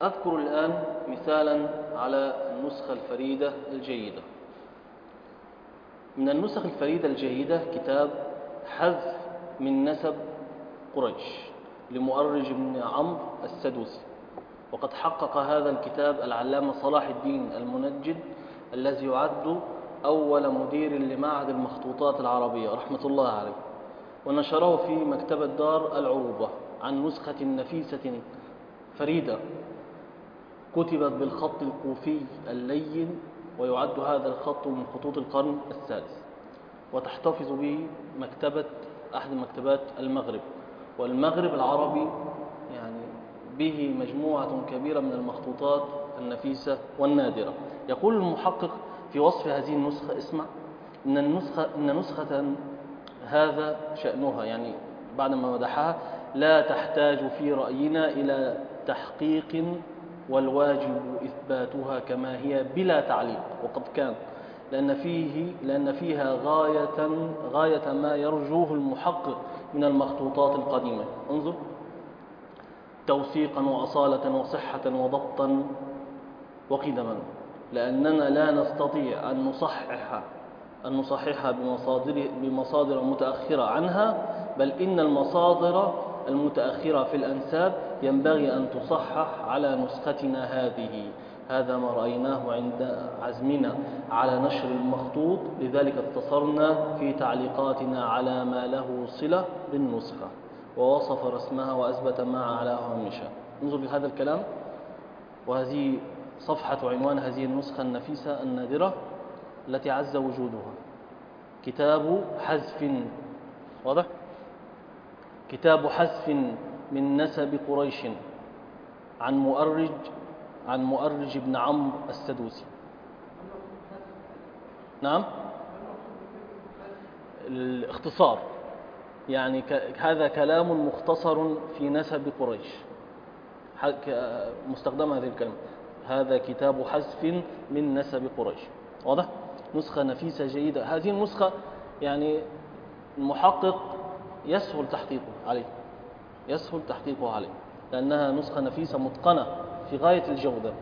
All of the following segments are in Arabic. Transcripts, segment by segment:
أذكر الآن مثالا على النسخة الفريدة الجيدة. من النسخ الفريدة الجيدة كتاب حذف من نسب قريش لمؤرج بن عمرو السدوسي، وقد حقق هذا الكتاب العلامة صلاح الدين المنجد الذي يعد أول مدير لمعهد المخطوطات العربية رحمة الله عليه، ونشره في مكتبة دار العروبة عن نسخة نفيسة فريدة كتبت بالخط الكوفي اللين، ويعد هذا الخط من خطوط القرن السادس، وتحتفظ به أحد مكتبات المغرب. والمغرب العربي يعني به مجموعة كبيرة من المخطوطات النفيسة والنادرة. يقول المحقق في وصف هذه النسخة: اسمع، إن نسخة هذا شأنها، يعني بعد ما مدحها: لا تحتاج في رأينا إلى تحقيق، والواجب إثباتها كما هي بلا تعليق. وقد كان، لأن فيها غاية ما يرجوه المحقق من المخطوطات القديمة. انظر: توثيقا وأصالة وصحة وضبطا وقدما، لأننا لا نستطيع أن نصححها بمصادر متأخرة عنها، بل إن المصادر المتأخرة في الأنساب ينبغي أن تصحح على نسختنا هذه. هذا ما رأيناه عند عزمنا على نشر المخطوط، لذلك اقتصرنا في تعليقاتنا على ما له صلة بالنسخة، ووصف رسمها وأثبت ما على هامشها. انظر لهذا الكلام، وهذه صفحة عنوان هذه النسخة النفيسة النادرة التي عز وجودها: كتاب حذف. واضح؟ كتاب حذف من نسب قريش عن مؤرج بن عمرو السدوسي. نعم، الاختصار يعني هذا كلام مختصر في نسب قريش، مستخدم هذه الكلمة: هذا كتاب حذف من نسب قريش. واضح؟ نسخة نفيسة جيدة. هذه النسخة يعني المحقق يسهل تحقيقه عليه، لأنها نسخة نفيسة متقنة في غاية الجودة.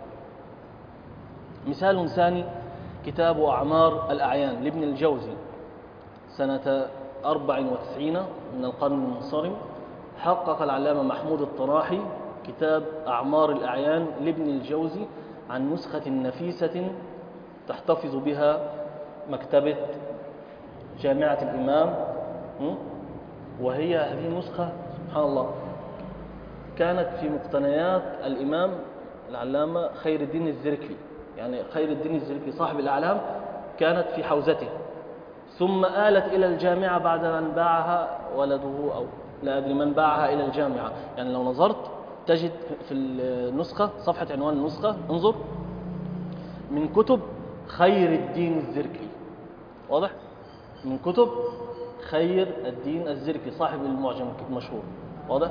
مثال ثاني: كتاب أعمار الأعيان لابن الجوزي سنة 94 من القرن المنصرم. حقق العلامة محمود الطراحي كتاب أعمار الأعيان لابن الجوزي عن نسخة نفيسة تحتفظ بها مكتبة جامعة الإمام، وهي هذه النسخة سبحان الله كانت في مقتنيات الإمام العلامة خير الدين الزركلي. يعني خير الدين الزركلي صاحب الأعلام كانت في حوزته، ثم آلت إلى الجامعة بعد أن باعها ولده، أو لا أدري من باعها إلى الجامعة. يعني لو نظرت تجد في النسخة صفحة عنوان النسخة، انظر: من كتب خير الدين الزركلي. واضح؟ من كتب خير الدين الزركلي صاحب المعجم المشهور. واضح؟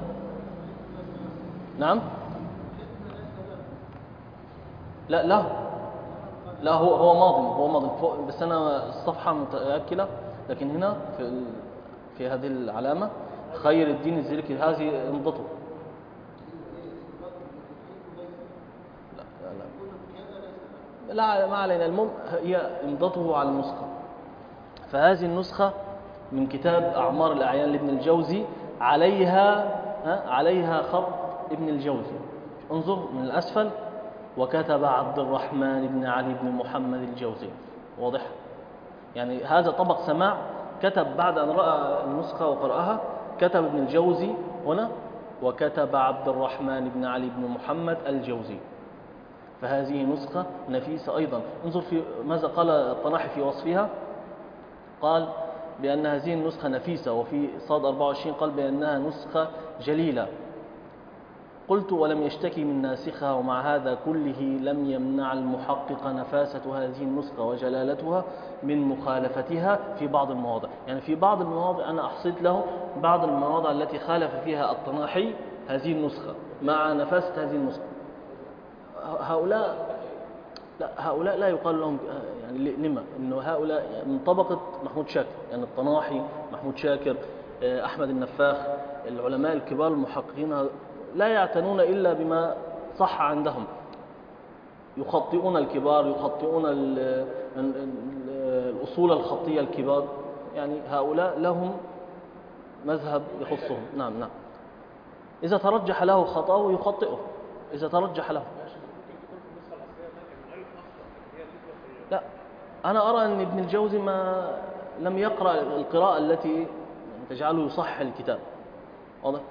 نعم؟ لا هو ماضي بس أنا الصفحة متأكلة، لكن هنا في هذه العلامة خير الدين الزركلي، هذه امضته. لا ما علينا، المهم هي امضته على النسخة. فهذه النسخة من كتاب أعمار الأعيان لابن الجوزي عليها خط ابن الجوزي. انظر من الأسفل: وكتب عبد الرحمن بن علي بن محمد الجوزي. واضح؟ يعني هذا طبق سماع، كتب بعد أن رأى النسخة وقرأها، كتب ابن الجوزي هنا: وكتب عبد الرحمن بن علي بن محمد الجوزي. فهذه نسخة نفيسة أيضا. انظر في ماذا قال الطناحي في وصفها: قال بأن هذه النسخة نفيسة، وفي صاد 24 قال بأنها نسخة جليلة. قلت: ولم يشتكي من ناسخها، ومع هذا كله لم يمنع المحقق نفاسة هذه النسخة وجلالتها من مخالفتها في بعض المواضع. يعني في بعض المواضع أنا أحصيت له بعض المواضع التي خالف فيها الطناحي هذه النسخة مع نفاسة هذه النسخة. هؤلاء لا يقال لهم يعني لما إنه هؤلاء من طبقة محمود شاكر، يعني الطناحي، محمود شاكر، أحمد النفاخ، العلماء الكبار المحققين لا يعتنون إلا بما صح عندهم، يخطئون الكبار، يخطئون الأصول الخطية الكبار، يعني هؤلاء لهم مذهب يخصهم. نعم نعم، إذا ترجح له خطأه يخطئه، إذا ترجح له. لا، أنا أرى أن ابن الجوزي ما لم يقرأ القراءة التي تجعله يصحح الكتاب. واضح؟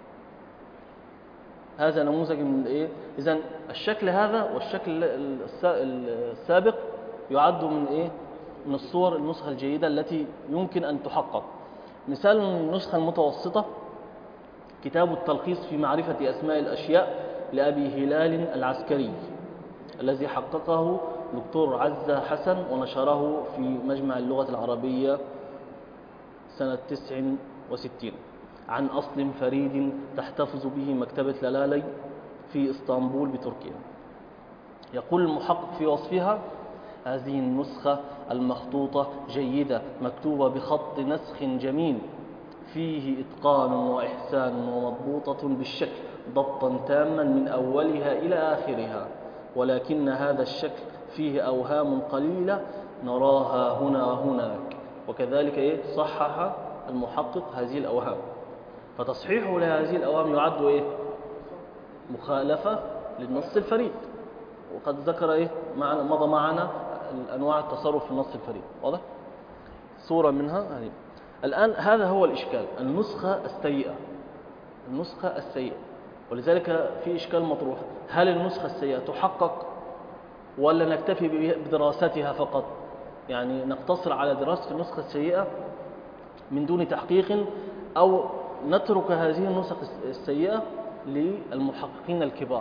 هذا نموذج من إيه؟ إذن الشكل هذا والشكل السابق يعد من إيه؟ من الصور النسخة الجيدة التي يمكن أن تحقق. مثال النسخة المتوسطة كتاب التلخيص في معرفة أسماء الأشياء لأبي هلال العسكري، الذي حققه دكتور عزة حسن ونشره في مجمع اللغة العربية سنة 69، عن أصل فريد تحتفظ به مكتبة لالي في إسطنبول بتركيا. يقول المحقق في وصفها: هذه النسخة المخطوطة جيدة، مكتوبة بخط نسخ جميل، فيه إتقان وإحسان، ومضبوطة بالشكل ضبطا تاما من أولها إلى آخرها، ولكن هذا الشكل فيه أوهام قليلة نراها هنا وهناك. وكذلك صحح المحقق هذه الأوهام، فتصحيحه لهذه الأوهام يعد مخالفة للنص الفريد. وقد ذكر مضى معنا أنواع التصرف في النص الفريد. واضح؟ صورة منها هذه. الآن هذا هو الإشكال، النسخة السيئة، النسخة السيئة. ولذلك في إشكال مطروح: هل النسخة السيئة تحقق ولا نكتفي بدراستها فقط؟ يعني نقتصر على دراسة النسخة السيئة من دون تحقيق، أو نترك هذه النسخ السيئة للمحققين الكبار،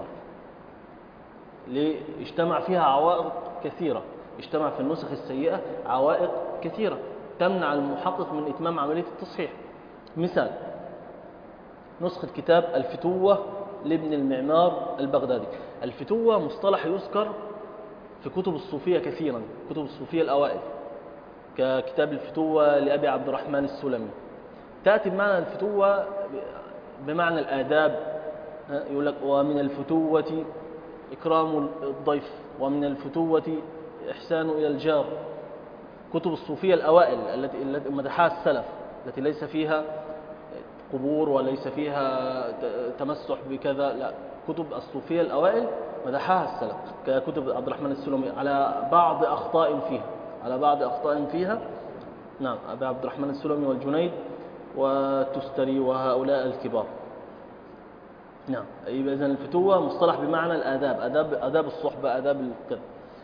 اجتمع فيها عوائق كثيرة، اجتمع في النسخ السيئة عوائق كثيرة تمنع المحقق من إتمام عملية التصحيح. مثال: نسخة كتاب الفتوة لابن المعمار البغدادي. الفتوة مصطلح يذكر في كتب الصوفية كثيرا، كتب الصوفية الأوائل، ككتاب الفتوة لأبي عبد الرحمن السلمي. تأتي بمعنى الفتوة بمعنى الآداب، يقول لك: ومن الفتوة إكرام الضيف، ومن الفتوة إحسان إلى الجار. كتب الصوفية الأوائل التي مدحها السلف، التي ليس فيها قبور وليس فيها تمسح بكذا، لا، كتب الصوفية الأوائل مدحها السلف، ككتب عبد الرحمن السلمي، على بعض أخطاء فيها. نعم، أبي عبد الرحمن السلمي والجنيد والتستري وهؤلاء الكبار. نعم، إذن الفتوة مصطلح بمعنى الآداب، آداب الصحبة، آداب الكذا.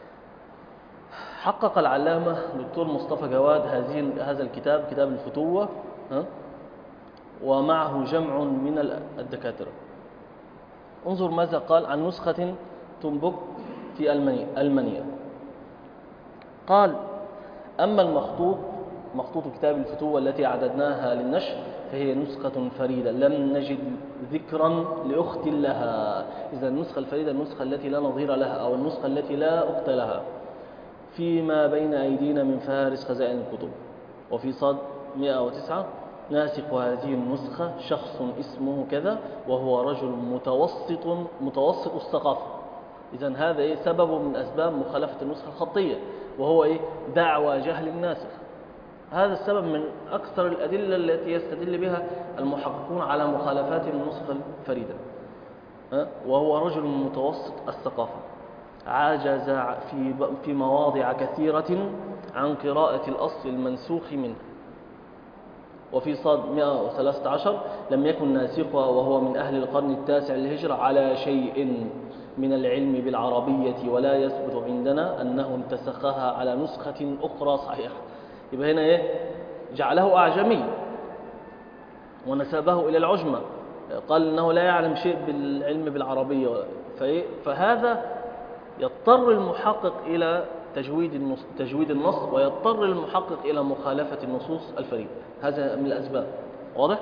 حقق العلامة دكتور مصطفى جواد هذا الكتاب، كتاب الفتوة، ومعه جمع من الدكاترة. انظر ماذا قال عن نسخة تنبك في ألمانيا. قال: أما مخطوط كتاب الفتوة التي أعددناها للنشر فهي نسخة فريدة، لم نجد ذكرا لأخت لها. إذا النسخة الفريدة النسخة التي لا نظير لها، أو النسخة التي لا أخت لها، فيما بين أيدينا من فهارس خزائن الكتب. وفي صاد 109: ناسخ هذه النسخة شخص اسمه كذا، وهو رجل متوسط الثقافة. إذن هذا سبب من أسباب مخالفة النسخة الخطية، وهو دعوى جهل الناسخ. هذا السبب من أكثر الأدلة التي يستدل بها المحققون على مخالفات النسخة الفريدة. وهو رجل متوسط الثقافة، عجز في مواضع كثيرة عن قراءة الأصل المنسوخ منه. وفي صاد 113: لم يكن ناسخها وهو من أهل القرن التاسع للهجرة على شيء من العلم بالعربية، ولا يثبت عندنا أنه انتسخها على نسخة أخرى صحيحة. يبقى هنا جعله أعجمي ونسبه إلى العجمة، قال إنه لا يعلم شيء بالعلم بالعربية. فهذا يضطر المحقق إلى تجويد النص، ويضطر المحقق إلى مخالفة النصوص الفريدة. هذا من الأسباب. واضح؟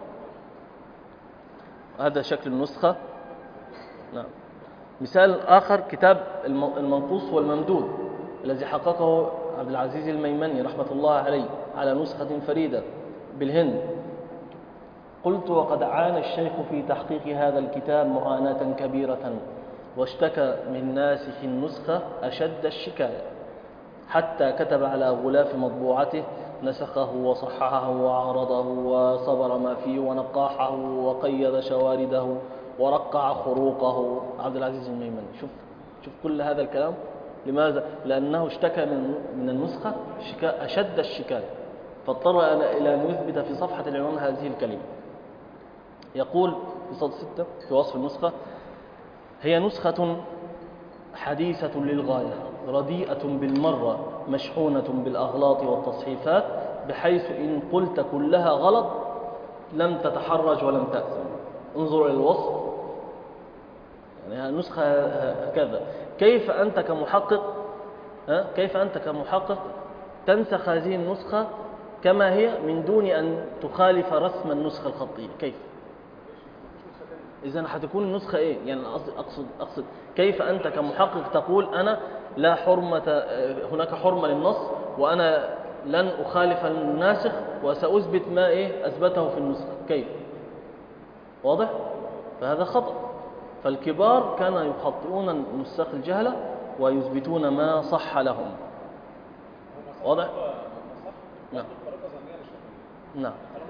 هذا شكل النسخة. نعم. مثال آخر: كتاب المنقوص والممدود الذي حققه عبد العزيز الميمني رحمة الله عليه على نسخة فريدة بالهند. قلت: وقد عانى الشيخ في تحقيق هذا الكتاب معاناة كبيرة، واشتكى من ناسخ النسخة أشد الشكاية، حتى كتب على غلاف مطبوعته: نسخه وصححه وعرضه وصبر ما فيه ونقاحه وقيد شوارده ورقع خروقه. عبد العزيز الميمني. شوف كل هذا الكلام. لماذا؟ لأنه اشتكى من النسخة أشد الشكاية، فاضطر إلى أن يثبت في صفحة العنوان هذه الكلمة. يقول في سطر 6 في وصف النسخة: هي نسخة حديثة للغاية، رديئة بالمرة، مشحونة بالأغلاط والتصحيفات، بحيث إن قلت كلها غلط لم تتحرج ولم تأثم. انظر إلى الوصف، يعني نسخة هكذا. كيف أنت كمحقق تنسخ هذه النسخة كما هي من دون أن تخالف رسم النسخة الخطية؟ كيف؟ إذن هتكون النسخة إيه؟ يعني أقصد كيف أنت كمحقق تقول أنا لا حرمة، هناك حرمة للنص وأنا لن أخالف الناسخ وسأثبت ما أثبته في النسخة؟ كيف؟ واضح؟ فهذا خطأ. فالكبار كانوا يخطئون النساخ الجهلة ويثبتون ما صح لهم. واضح؟ نعم. نعم.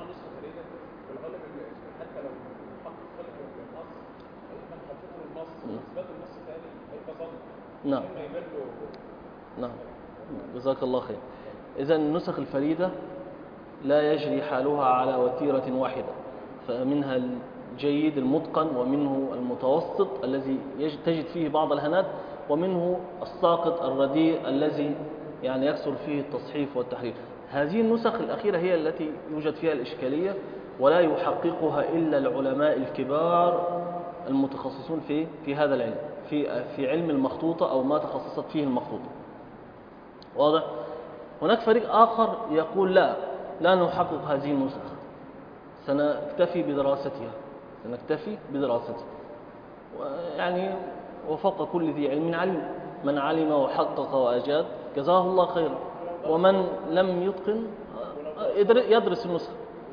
نعم. نعم. جزاك الله خير. إذن النسخ الفريدة لا يجري حالها على وتيرة واحدة، فمنها الجيد المتقن، ومنه المتوسط الذي تجد فيه بعض الهنات، ومنه الساقط الرديء الذي يعني يكثر فيه التصحيف والتحريف. هذه النسخ الأخيرة هي التي يوجد فيها الإشكالية، ولا يحققها إلا العلماء الكبار المتخصصون في هذا العلم، في علم المخطوطة أو ما تخصصت فيه المخطوطة. واضح؟ هناك فريق آخر يقول لا نحقق هذه النسخ، سنكتفي بدراستها. يعني وفوق كل ذي علم علم، من علم وحقق وأجاد جزاه الله خيرا، ومن لم يتقن يدرس النسخة.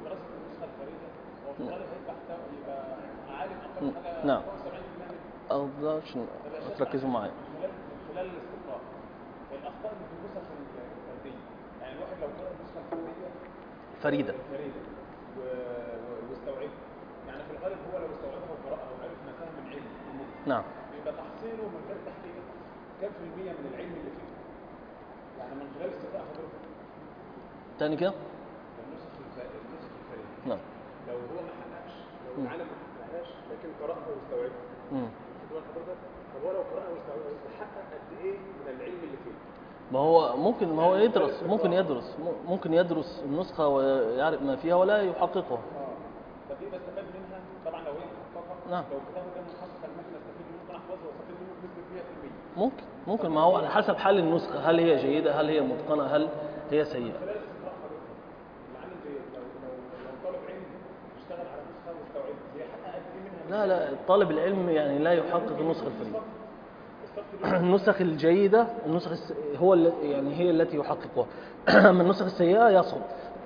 نعم. أرجوش تركزوا معي. خلال الاستقراء والأخطاء اللي في النسخ الفردية، يعني الواحد لو قرأ النسخة الفردية فريدة واستوعبها، يعني في الغالب هو لو استوعبها وقرأها وعرف مكانها من علم، نعم، يبقى تحصيله من غير تحقيق كم في المية من العلم اللي فيه، يعني من خلال استقراء حضرتك. تاني كده؟ النسخ الفردية. نعم. لو هو ما حققش، لو العالم ما حققهاش لكن قرأها واستوعبها. حضرتك طب هو لو قرأها واستوعبها يحقق قد ايه من العلم اللي فيه؟ ما هو يدرس، ممكن يدرس النسخة ويعرف ما فيها ولا يحققها. فدي بستفاد منها طبعا لو هي محققة. نعم. لو كتاب ده محقق انا ممكن استفيد منه، ممكن احفظه واستفيد منه بنسبة 100%. ممكن ما هو على حسب حال النسخة، هل هي جيدة، هل هي متقنة، هل هي سيئة. خلال استقراء حضرتك العامل زي لو طالب علم اشتغل على نسخة واستوعبها يحقق قد ايه منها؟ لا طالب العلم يعني لا يحقق النسخة الفريدة. النسخ الجيدة هي التي يحققها. من النسخ السيئة يصعب.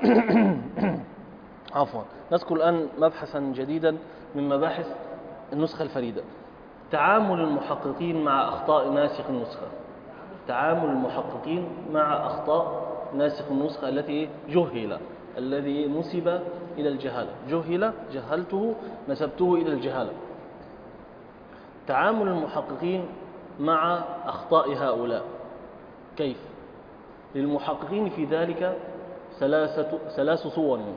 عفوا. نذكر الآن مبحثا جديدا من مباحث النسخة الفريدة: تعامل المحققين مع أخطاء ناسخ النسخة. تعامل المحققين مع أخطاء ناسخ النسخة التي الذي نسب إلى الجهالة. جهلته نسبته إلى الجهالة. تعامل المحققين مع أخطاء هؤلاء كيف؟ للمحققين في ذلك ثلاث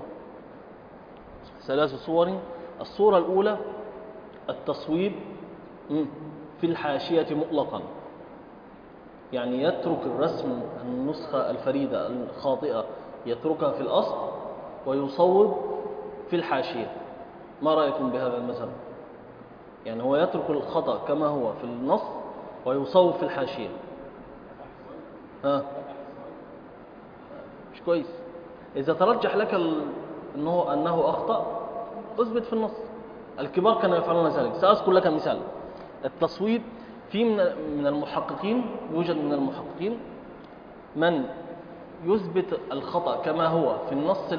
صور. الصورة الأولى التصويب في الحاشية مطلقا، يعني يترك الرسم النسخة الفريدة الخاطئة يتركها في الأصل ويصوب في الحاشية. ما رأيكم بهذا المثل؟ يعني هو يترك الخطأ كما هو في النص ويصوب في الحاشية. مش كويس. إذا ترجح لك أنه أخطأ اثبت في النص. الكبار كانوا يفعلون ذلك. سأذكر لك مثال. التصويب في من المحققين، يوجد من المحققين من يثبت الخطأ كما هو في النص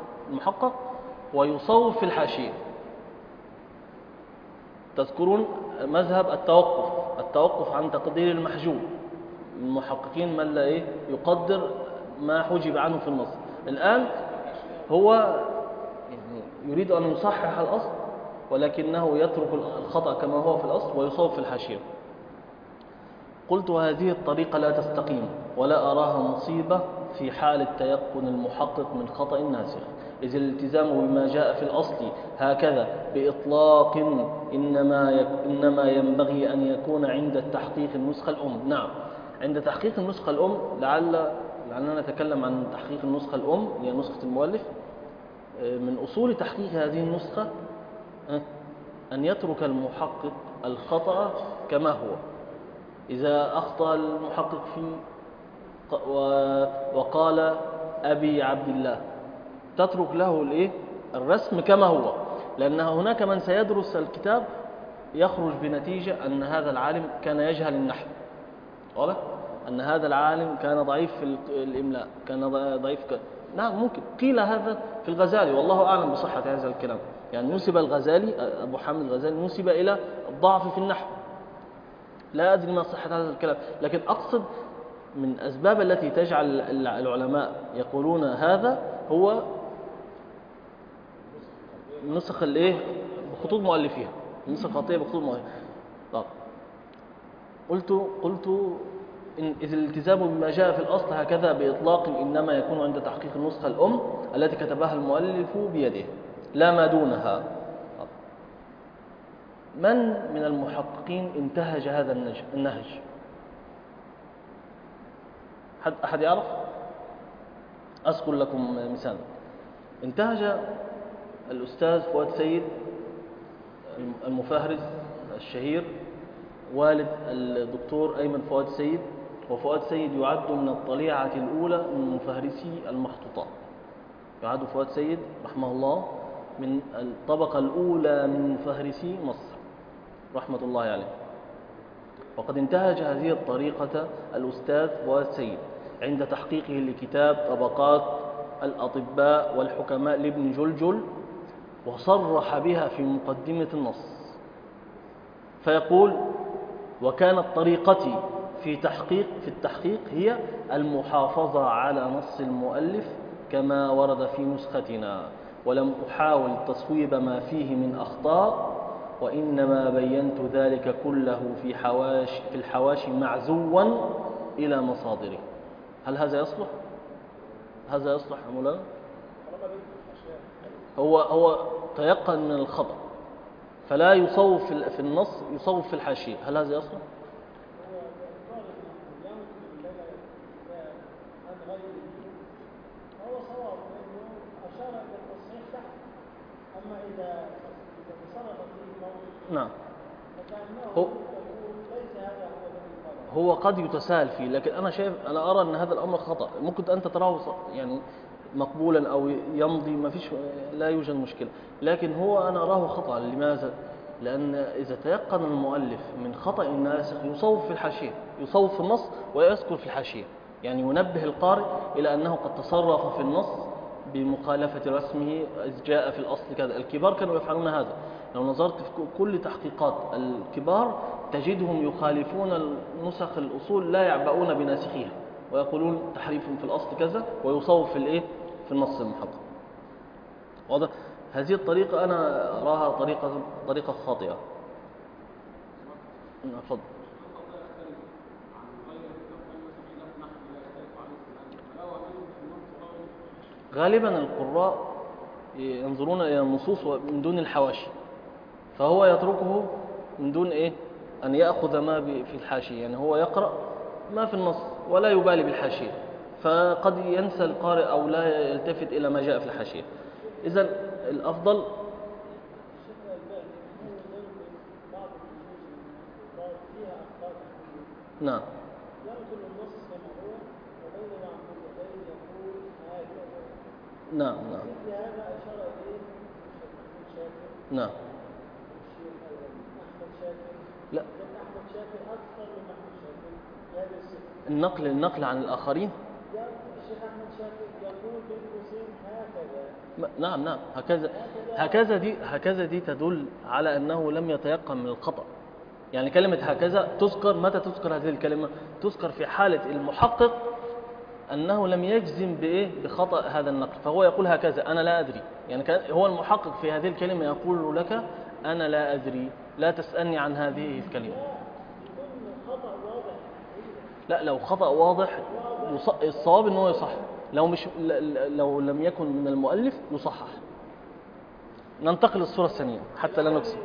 المحقق ويصوب في الحاشية. تذكرون مذهب التوقف عن تقدير المحجوب. المحققين من لا يقدر ما حجب عنه في النص. الآن هو يعني يريد أن يصحح الأصل، ولكنه يترك الخطأ كما هو في الأصل ويصوب في الحاشية. قلت هذه الطريقة لا تستقيم ولا أراها مصيبة في حال التيقن المحقق من خطأ الناسخ، إذ الالتزام بما جاء في الأصل هكذا بإطلاق إنما ينبغي أن يكون عند تحقيق النسخة الأم. نعم، عند تحقيق النسخة الأم. لعلنا نتكلم عن تحقيق النسخة الأم هي نسخة المؤلف. من أصول تحقيق هذه النسخة أن يترك المحقق الخطأ كما هو. إذا أخطأ المحقق فيه وقال أبي عبد الله، تترك له الرسم كما هو، لأن هناك من سيدرس الكتاب يخرج بنتيجة أن هذا العالم كان يجهل النحو، واضح؟ أن هذا العالم كان ضعيف في الإملاء، كان ضعيف نعم، ممكن قيل هذا في الغزالي، والله أعلم بصحة هذا الكلام. يعني نسب الغزالي، أبو حامد الغزالي نسب إلى الضعف في النحو. لا أدري ما صحة هذا الكلام، لكن أقصد من الأسباب التي تجعل العلماء يقولون هذا هو نسخ بخطوط مؤلفيها، نسخ خطية بخطوط مؤلفيها. طب قلت إذ الالتزام بما جاء في الأصل هكذا بإطلاق إنما يكون عند تحقيق النسخة الأم التي كتبها المؤلف بيده لا ما دونها. من من المحققين انتهج هذا النهج؟ أحد يعرف؟ أذكر لكم مثال. انتهج الأستاذ فؤاد سيد المفهرس الشهير، والد الدكتور أيمن فؤاد سيد. وفؤاد سيد يعد من الطليعة الأولى من مفهرسي المخطوطات. يعد فؤاد سيد رحمه الله من الطبقة الأولى من مفهرسي مصر رحمة الله عليه. وقد انتهج هذه الطريقة الأستاذ فؤاد سيد عند تحقيقه لكتاب طبقات الأطباء والحكماء لابن جلجل، وصرح بها في مقدمة النص، فيقول: وكانت طريقتي في التحقيق هي المحافظة على نص المؤلف كما ورد في نسختنا، ولم أحاول تصويب ما فيه من أخطاء، وإنما بينت ذلك كله في الحواشي معزوا إلى مصادره. هل هذا يصلح؟ هذا يصلح يا مولانا؟ هو تيقن من الخطأ فلا يصوب في النص، يصوب في الحاشية. هل هذا يصلح؟ نعم، هو قد يتساهل فيه، لكن أنا أرى أن هذا الأمر خطأ. ممكن أنت تراه يعني مقبولا أو يمضي، ما فيش، لا يوجد مشكلة، لكن أنا أراه خطأ. لماذا؟ لأن إذا تيقن المؤلف من خطأ الناسخ يصوب في الحاشية، يصوب في النص ويذكر في الحاشية، يعني ينبه القارئ إلى أنه قد تصرف في النص بمخالفة رسمه إذ جاء في الأصل كذا. الكبار كانوا يفعلون هذا. لو نظرت في كل تحقيقات الكبار تجدهم يخالفون نسخ الأصول، لا يعبؤون بناسخيها، ويقولون تحريف في الأصل كذا، ويصوب في النص المحقق. واضح؟ هذه الطريقة أنا أراها طريقة خاطئة. أفضل. غالبا القراء ينظرون إلى النصوص من دون الحواشي، فهو يتركه من دون أن يأخذ ما في الحاشية. يعني هو يقرأ ما في النص ولا يبالي بالحاشية، فقد ينسى القارئ أو لا يلتفت إلى ما جاء في الحاشية. إذن الأفضل نعم. نعم نعم نعم. لا، النقل عن الآخرين. الشيخ أحمد شاكر يقول بالقوسين هكذا. نعم هكذا دي تدل على أنه لم يتيقن من الخطأ. يعني كلمة هكذا تذكر متى تذكر هذه الكلمة؟ تذكر في حالة المحقق أنه لم يجزم بخطأ هذا النقل، فهو يقول هكذا أنا لا أدري. يعني هو المحقق في هذه الكلمة يقول لك أنا لا أدري، لا تسألني عن هذه الكلمة. لا، لو خطأ واضح الصواب أنه يصح، لو لم يكن من المؤلف يصحح. ننتقل للصورة الثانية حتى لا نقصر.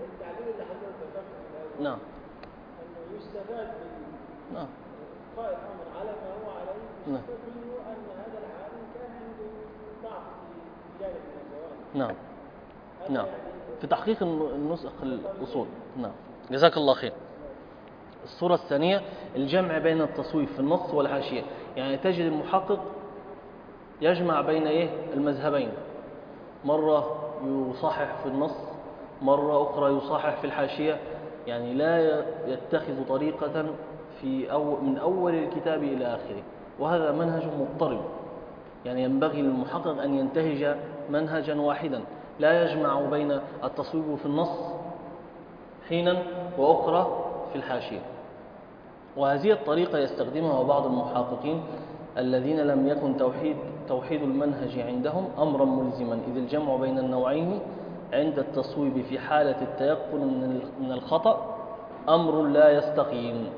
نعم. أنه يستفاد من نعم. إبقاء الأمر على ما هو عليه، نعم. يستفاد منه أن هذا العالم كان عنده ضعف في جانب من الجوانب. نعم. نعم. في تحقيق النسخ الأصول. نعم. جزاك الله خير. الصورة الثانية الجمع بين التصويف في النص والحاشية. يعني تجد المحقق يجمع بين المذهبين، مرة يصحح في النص، مرة أخرى يصحح في الحاشية. يعني لا يتخذ طريقة من أول الكتاب إلى آخره، وهذا منهج مضطرب. يعني ينبغي للمحقق أن ينتهج منهجا واحدا، لا يجمع بين التصويب في النص حينا وأخرى في الحاشية. وهذه الطريقة يستخدمها بعض المحققين الذين لم يكن توحيد المنهج عندهم أمرا ملزما، إذ الجمع بين النوعين عند التصويب في حالة التيقن من الخطأ أمر لا يستقيم.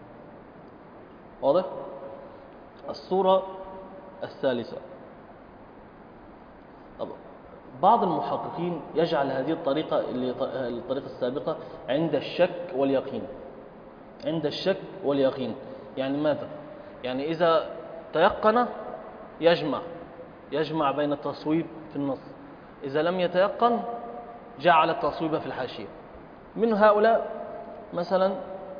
واضح؟ الصورة الثالثة، بعض المحققين يجعل هذه الطريقة السابقة عند الشك واليقين. عند الشك واليقين يعني ماذا؟ يعني إذا تيقن يجمع بين التصويب في النص، إذا لم يتيقن جعل التصويب في الحاشية. من هؤلاء مثلا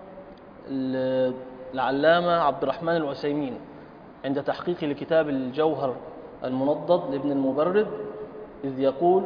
العلامة عبد الرحمن العثيمين عند تحقيق لكتاب الجوهر المنضد لابن المبرد، إذ يقول: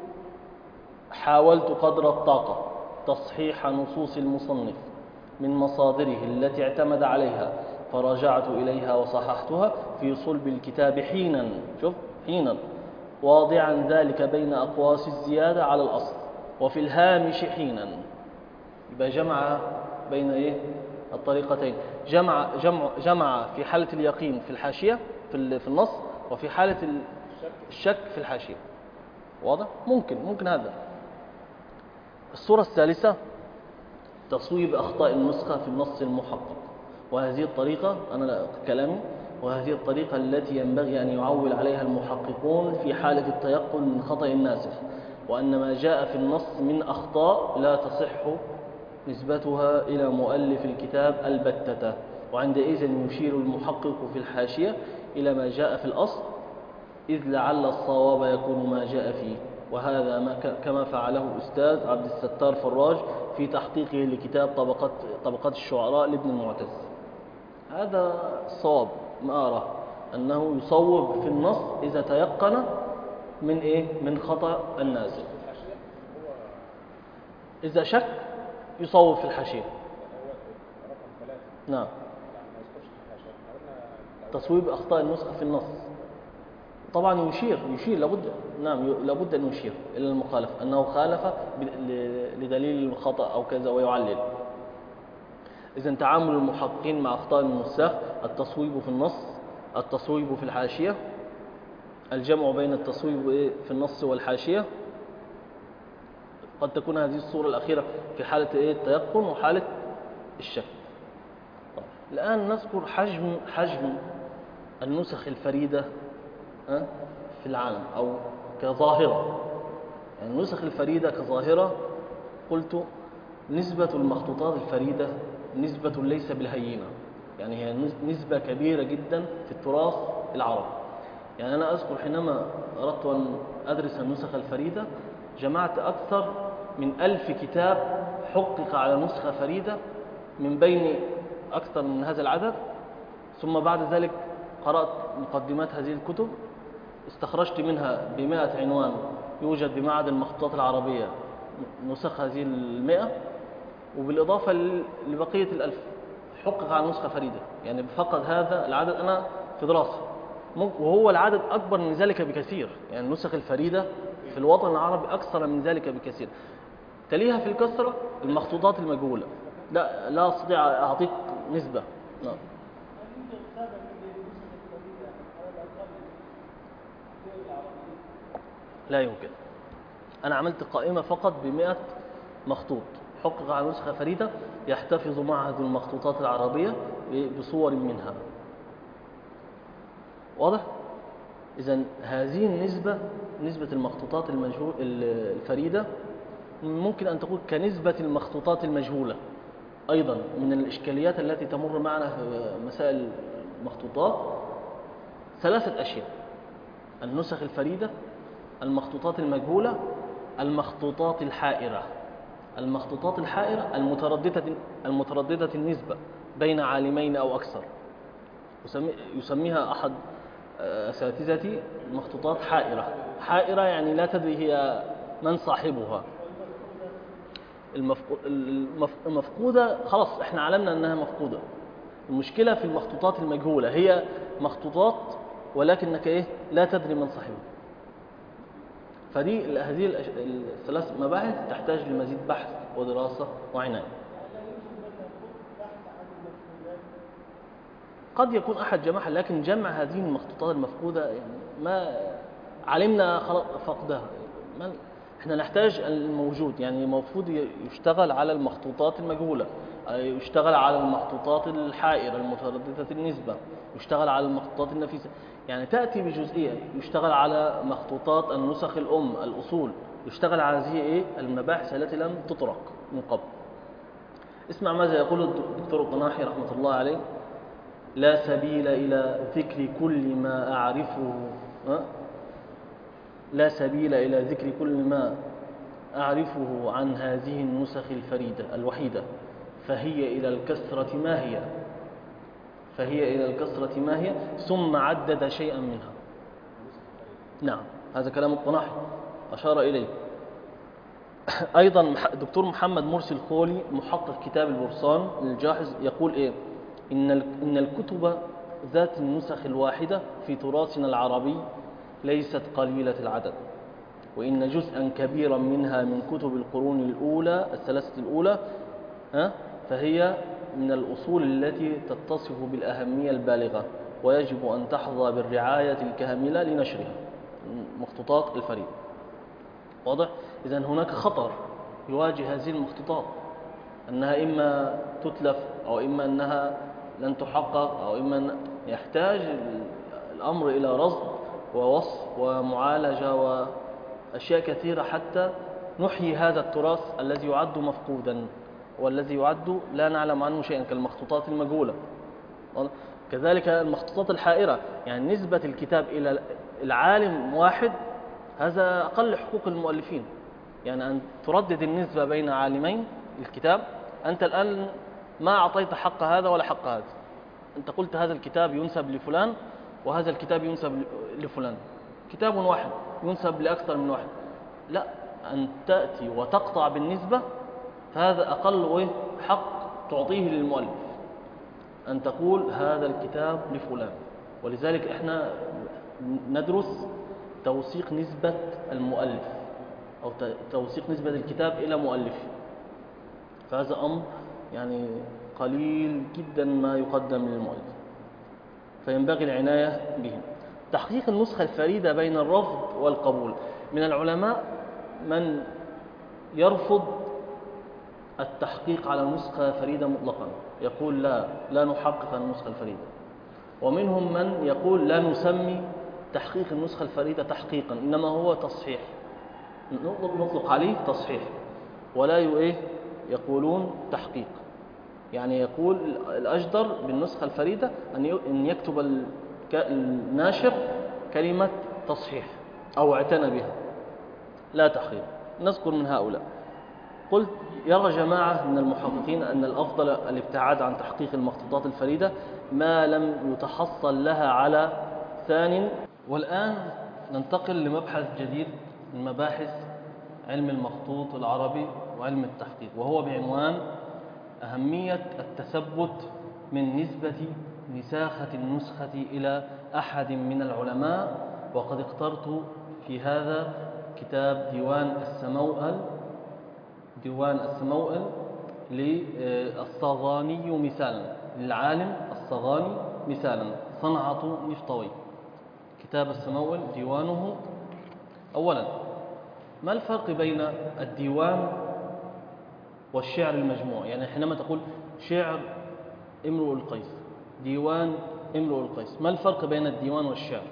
حاولت قدر الطاقة تصحيح نصوص المصنف من مصادره التي اعتمد عليها، فرجعت إليها وصححتها في صلب الكتاب حينا واضعا ذلك بين أقواس الزيادة على الأصل، وفي الهامش حينا. يبقى جمع بين الطريقتين، جمع في حالة اليقين في الحاشية في النص، وفي حالة الشك في الحاشية. واضح؟ ممكن هذا. الصورة الثالثة تصويب أخطاء النسخة في النص المحقق، وهذه الطريقة وهذه الطريقة التي ينبغي أن يعول عليها المحققون في حالة التيقن من خطأ الناسخ، وأن ما جاء في النص من أخطاء لا تصح نسبتها إلى مؤلف الكتاب البتة، وعندئذ يشير المحقق في الحاشية إلى ما جاء في الأصل، إذ لعل الصواب يكون ما جاء فيه. وهذا كما فعله أستاذ عبد الستار فراج في تحقيقه لكتاب طبقات الشعراء لابن المعتز. هذا الصواب، ما أراه أنه يصوب في النص إذا تيقن من خطأ النازل. إذا شك يصوب في الحاشية. نعم. تصويب أخطاء النسخة في النص طبعا يشير لابد أن يشير إلى المخالف أنه خالف لدليل الخطأ أو كذا ويعلل. إذن تعامل المحققين مع أخطاء النساخ: التصويب في النص، التصويب في الحاشية، الجمع بين التصويب في النص والحاشية. قد تكون هذه الصورة الأخيرة في حالة التيقن وحالة الشك. الآن نذكر حجم النسخ الفريدة في العالم أو كظاهرة. يعني النسخ الفريدة كظاهرة، قلت نسبة المخطوطات الفريدة نسبة ليس بالهينة، يعني هي نسبة كبيرة جدا في التراث العربي. يعني أنا أذكر حينما أردت أن أدرس النسخ الفريدة جمعت أكثر من 1000 كتاب حقق على نسخة فريدة، من بين أكثر من هذا العدد. ثم بعد ذلك قرأت مقدمات هذه الكتب، استخرجت منها ب100 عنوان يوجد بمعهد المخطوطات العربية نسخ هذه 100، وبالإضافة لبقية 1000 حقق على نسخة فريدة. يعني فقط هذا العدد أنا في دراسة، وهو العدد أكبر من ذلك بكثير. يعني النسخ الفريدة في الوطن العربي أكثر من ذلك بكثير. تليها في الكسرة المخطوطات المجهولة. لا أستطيع أعطيك نسبة. نعم. لا يمكن. أنا عملت قائمة فقط ب100 مخطوط حقق على نسخة فريدة يحتفظ معهد المخطوطات العربية بصور منها. واضح؟ إذن هذه النسبة، نسبة المخطوطات الفريدة ممكن أن تكون كنسبة المخطوطات المجهولة. أيضا من الإشكاليات التي تمر معنا في مسائل المخطوطات 3 أشياء: النسخ الفريدة، المخطوطات المجهولة، المخطوطات الحائرة. المخطوطات الحائرة المترددة النسبة بين عالمين أو أكثر، يسميها أحد أساتذتي مخطوطات حائرة. حائرة يعني لا تدري هي من صاحبها. المفقودة خلاص احنا علمنا أنها مفقودة. المشكلة في المخطوطات المجهولة، هي مخطوطات ولكنك لا تدري من صاحبها. هذه الثلاث مباحث تحتاج لمزيد بحث ودراسة وعناية. قد يكون أحد جمعها، لكن جمع هذه المخطوطات المفقودة يعني ما علمنا فقدها. احنا نحتاج الموجود، يعني المفروض يشتغل على المخطوطات المجهولة، يشتغل على المخطوطات الحائرة المترددة النسبة، يشتغل على المخطوطات النفيسة، يعني تأتي بجزئية. يشتغل على مخطوطات النسخ الأم، الأصول، يشتغل على هذه المباحث التي لم تطرق من قبل. اسمع ماذا يقول الدكتور القناحي رحمة الله عليه: لا سبيل إلى ذكر كل ما أعرفه لا سبيل إلى ذكر كل ما أعرفه عن هذه النسخ الفريدة الوحيدة، فهي إلى الكسرة ما هي ثم عدد شيئا منها. نعم، هذا كلام القناحي أشار إليه. أيضا الدكتور محمد مرسي الخولي محقق كتاب البرصان للجاحظ يقول إن الكتب ذات النسخ الواحدة في تراثنا العربي ليست قليلة العدد، وإن جزءا كبيرا منها من كتب القرون الأولى الثلاثة الأولى فهي من الأصول التي تتصف بالأهمية البالغة، ويجب أن تحظى بالرعاية الكاملة لنشرها. مخطوطات الفريد. واضح؟ إذن هناك خطر يواجه هذه المخطوطات، أنها إما تتلف أو إما أنها لن تحقق أو إما يحتاج الأمر إلى رصد ووصف ومعالجة وأشياء كثيرة حتى نحيي هذا التراث الذي يعد مفقودا والذي يعد لا نعلم عنه شيئا، كالمخطوطات المجهولة. كذلك المخطوطات الحائرة، يعني نسبة الكتاب إلى العالم واحد هذا أقل حقوق المؤلفين. يعني أن تردد النسبة بين عالمين الكتاب، أنت الآن ما أعطيت حق هذا ولا حق هذا. أنت قلت هذا الكتاب ينسب لفلان وهذا الكتاب ينسب لفلان، كتاب واحد ينسب لأكثر من واحد. لا، أن تأتي وتقطع بالنسبة، فهذا أقل حق تعطيه للمؤلف، أن تقول هذا الكتاب لفلان. ولذلك إحنا ندرس توثيق نسبة المؤلف أو توثيق نسبة الكتاب إلى مؤلفه، فهذا أمر يعني قليل جدا ما يقدم للمؤلف، فينبغي العناية به. تحقيق النسخة الفريدة بين الرفض والقبول. من العلماء من يرفض التحقيق على نسخة فريدة مطلقا، يقول لا نحقق النسخة الفريدة. ومنهم من يقول لا نسمي تحقيق النسخة الفريدة تحقيقا، إنما هو تصحيح، نطلق عليه تصحيح، ولا يقولون تحقيق. يعني يقول الأجدر بالنسخة الفريدة أن يكتب الناشر كلمة تصحيح أو اعتنى بها، لا تحقيق. نذكر من هؤلاء. قلت يرى جماعة من المحققين أن الأفضل الابتعاد عن تحقيق المخطوطات الفريدة ما لم يتحصل لها على ثان. والآن ننتقل لمبحث جديد من مباحث علم المخطوط العربي وعلم التحقيق، وهو بعنوان أهمية التثبت من نسبة نساخة النسخة إلى أحد من العلماء. وقد اخترت في هذا كتاب ديوان السموأل ديوان السموئل للصاغاني مثالا، للعالم الصاغاني مثالا، صنعة نفطوي. كتاب السموئل ديوانه. أولا، ما الفرق بين الديوان والشعر المجموع؟ يعني حينما تقول شعر امرؤ القيس، ديوان امرؤ القيس، ما الفرق بين الديوان والشعر؟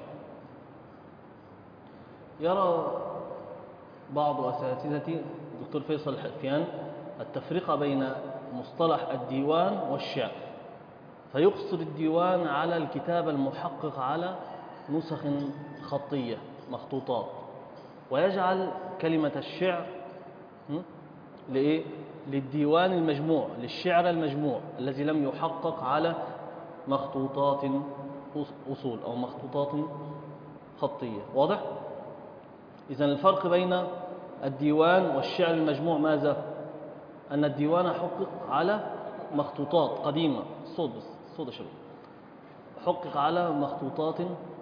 يرى بعض أساتذتي الدكتور فيصل الحفيان التفرقة بين مصطلح الديوان والشعر، فيقصر الديوان على الكتاب المحقق على نسخ خطية مخطوطات، ويجعل كلمة الشعر لإيه؟ للديوان المجموع، للشعر المجموع الذي لم يحقق على مخطوطات أصول أو مخطوطات خطية. واضح؟ إذن الفرق بين الديوان والشعر المجموع ماذا؟ أن الديوان حقق على مخطوطات قديمة، الصوت بس، الصوت شباب، حقق على مخطوطات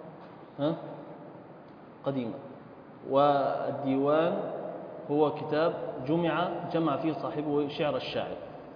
قديمة، والديوان هو كتاب جمع فيه صاحبه شعر الشاعر.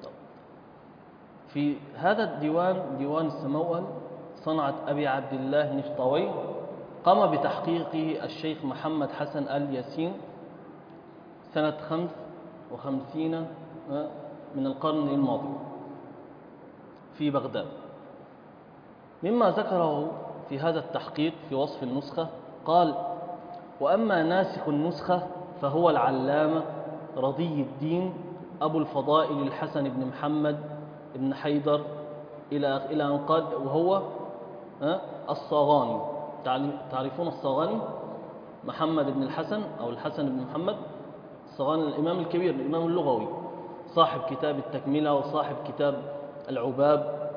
في هذا الديوان، ديوان السموئل، صنعة أبي عبد الله نفطوي، قام بتحقيقه الشيخ محمد حسن آل ياسين سنة 55 من القرن الماضي في بغداد. مما ذكره في هذا التحقيق في وصف النسخة قال: وأما ناسخ النسخة فهو العلامة رضي الدين أبو الفضائل الحسن بن محمد بن حيدر إلى أن قال، وهو الصاغاني. تعرفون الصاغاني؟ محمد بن الحسن أو الحسن بن محمد الصاغاني، الإمام الكبير، الإمام اللغوي، صاحب كتاب التكملة وصاحب كتاب العباب.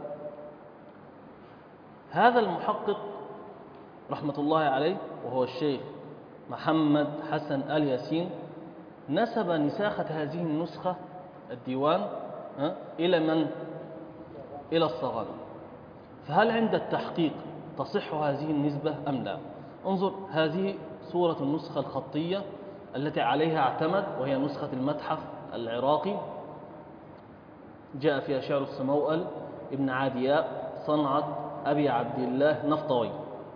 هذا المحقق رحمة الله عليه وهو الشيخ محمد حسن آل ياسين نسب نساخة هذه النسخة الديوان إلى من؟ إلى الصاغاني. فهل عند التحقيق تصح هذه النسبة أم لا؟ انظر، هذه صورة النسخة الخطية التي عليها اعتمد، وهي نسخة المتحف العراقي، جاء فيها شعر السموئل ابن عادياء، صنعة أبي عبد الله نفطوي.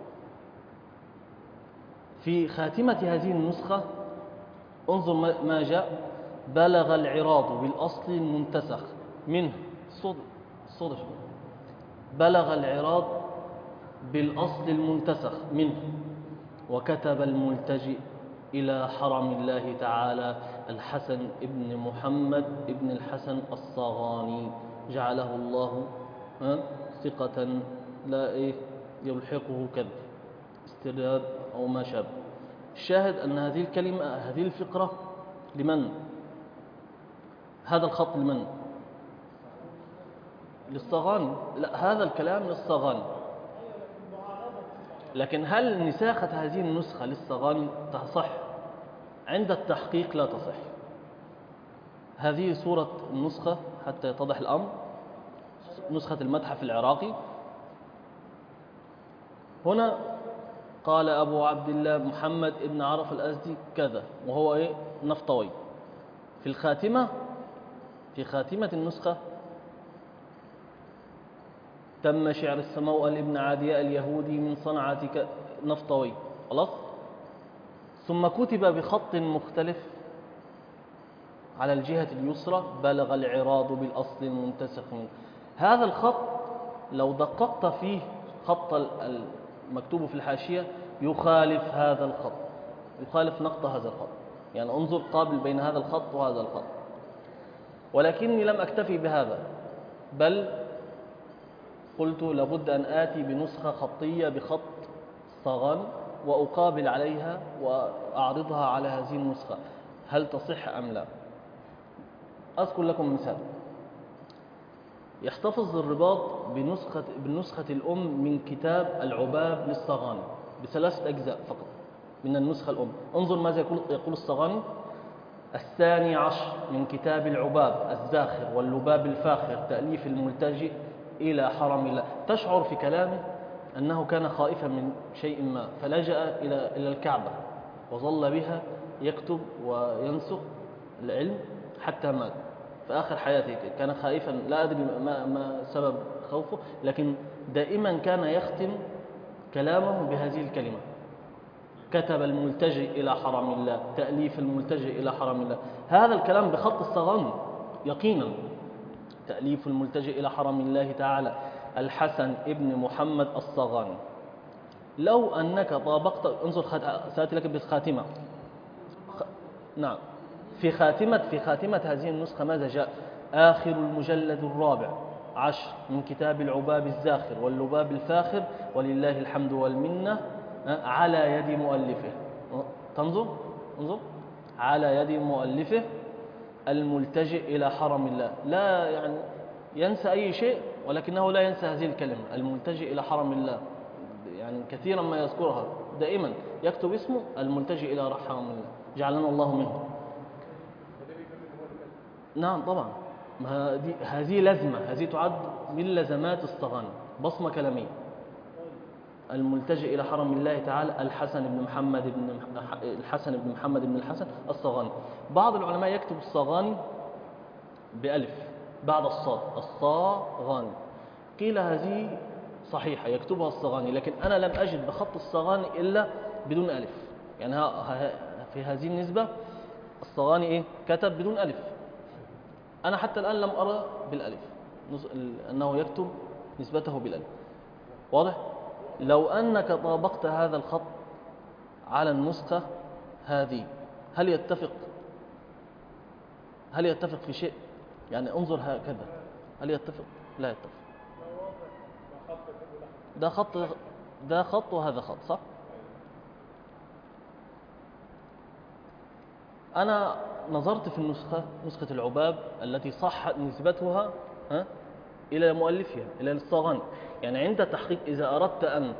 في خاتمة هذه النسخة انظر ما جاء: بلغ العراض بالأصل المنتسخ منه، الصوت بلغ العراض بالأصل المنتسخ منه، وكتب الملتجئ إلى حرم الله تعالى الحسن ابن محمد ابن الحسن الصاغاني، جعله الله ثقة لا يلحقه كذب، استرداد أو ما شابه. الشاهد أن هذه الكلمة، هذه الفقرة لمن؟ هذا الخط لمن؟ للصاغاني. لا، هذا الكلام للصاغاني. لكن هل نساخة هذه النسخة للصاغاني تصح؟ عند التحقيق لا تصح. هذه صورة النسخة حتى يتضح الأمر، نسخة المتحف العراقي. هنا قال أبو عبد الله محمد ابن عرف الأزدي كذا، وهو نفطوي. في خاتمة النسخة تم شعر السموئل ابن عادياء اليهودي من صنعة نفطوي، خلاص. ثم كتب بخط مختلف على الجهة اليسرى: بلغ العراض بالأصل المنتسخ منه. هذا الخط لو دققت فيه، خط المكتوب في الحاشية يخالف هذا الخط، يخالف نقط هذا الخط. يعني انظر، قابل بين هذا الخط وهذا الخط. ولكني لم أكتفي بهذا، بل قلت لابد أن آتي بنسخة خطية بخط صاغاني وأقابل عليها وأعرضها على هذه النسخة، هل تصح أم لا؟ أذكر لكم مثال. يحتفظ الرباط بالنسخة الأم من كتاب العباب للصاغاني ب3 أجزاء فقط من النسخة الأم. انظر ماذا يقول الصاغاني: 12 من كتاب العباب الزاخر واللباب الفاخر، تأليف الملتجئ إلى حرم الله. تشعر في كلامه أنه كان خائفا من شيء ما، فلجأ إلى الكعبة وظل بها يكتب وينسخ العلم حتى مات في آخر حياته. كان خائفا، لا أدري ما سبب خوفه، لكن دائما كان يختم كلامه بهذه الكلمة: كتب الملتجئ إلى حرم الله، تأليف الملتجئ إلى حرم الله. هذا الكلام بخط الصغاني يقينا: تأليف الملتجئ إلى حرم الله تعالى، الحسن ابن محمد الصغاني. لو أنك طابقت، انظر سأتي لك بالخاتمة. نعم، في خاتمة هذه النسخة ماذا جاء؟ آخر المجلد الرابع عشر من كتاب العباب الزاخر واللباب الفاخر ولله الحمد والمنة على يد مؤلفه. انظر على يد مؤلفه الملتجئ إلى حرم الله. لا يعني ينسى أي شيء، ولكنه لا ينسى هذه الكلمة: الملتجئ إلى حرم الله. يعني كثيرا ما يذكرها، دائما يكتب اسمه الملتجئ إلى حرم الله، جعلنا الله منه. نعم طبعا، هذه لزمة، هذه تعد من لزمات الصغاني، بصمة كلامية. الملتجئ إلى حرم الله تعالى الحسن بن محمد بن الحسن الصغاني. بعض العلماء يكتب الصغاني بألف بعد الصاد، الصغاني. قيل هذه صحيحة يكتبها الصغاني، لكن أنا لم أجد بخط الصغاني إلا بدون ألف. يعني في هذه النسبة الصغاني كتب بدون ألف. أنا حتى الآن لم أرى بالألف أنه يكتب نسبته بالألف. واضح؟ لو أنك طابقت هذا الخط على النسخة هذه، هل يتفق في شيء؟ يعني انظر هكذا، هل يتفق؟ لا يتفق. ده خط وهذا خط، صح؟ أنا نظرت في نسخة العباب التي صح نسبتها إلى مؤلفها، إلى الصغاني. يعني عند تحقيق، إذا أردت أن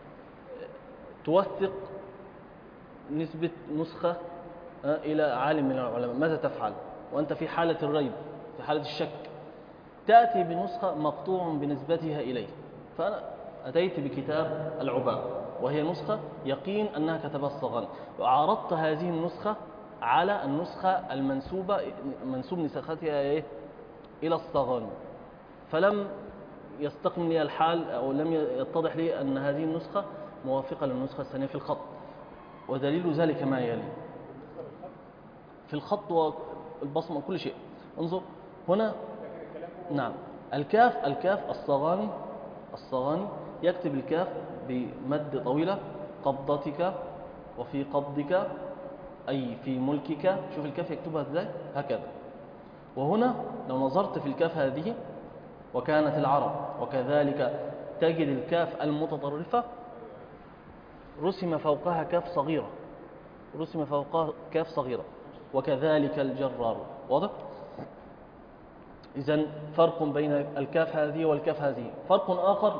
توثق نسبة نسخة إلى عالم من العلماء، ماذا تفعل؟ وأنت في حالة الريب، في حالة الشك، تأتي بنسخة مقطوع بنسبتها إليه. فأنا أتيت بكتاب العباب، وهي نسخة يقين أنها كتبها الصغاني، وعرضت هذه النسخة على النسخة منسوب نسختها إلى الصغاني، فلم يستقم لي الحال، أو لم يتضح لي أن هذه النسخة موافقة للنسخة الثانية في الخط. ودليل ذلك ما يلي: في الخط والبصمة وكل شيء. انظر هنا. نعم، الكاف الصغاني يكتب الكاف بمد طويلة: قبضتك وفي قبضك، أي في ملكك. شوف الكاف يكتبها ازاي، هكذا. وهنا لو نظرت في الكاف هذه، وكانت العرب وكذلك تجد الكاف المتطرفة رسم فوقها كاف صغيرة، وكذلك الجرار. واضح؟ إذن فرق بين الكاف هذه والكاف هذه. فرق آخر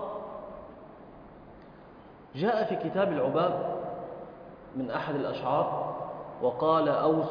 جاء في كتاب العباب من أحد الأشعار: وقال أوس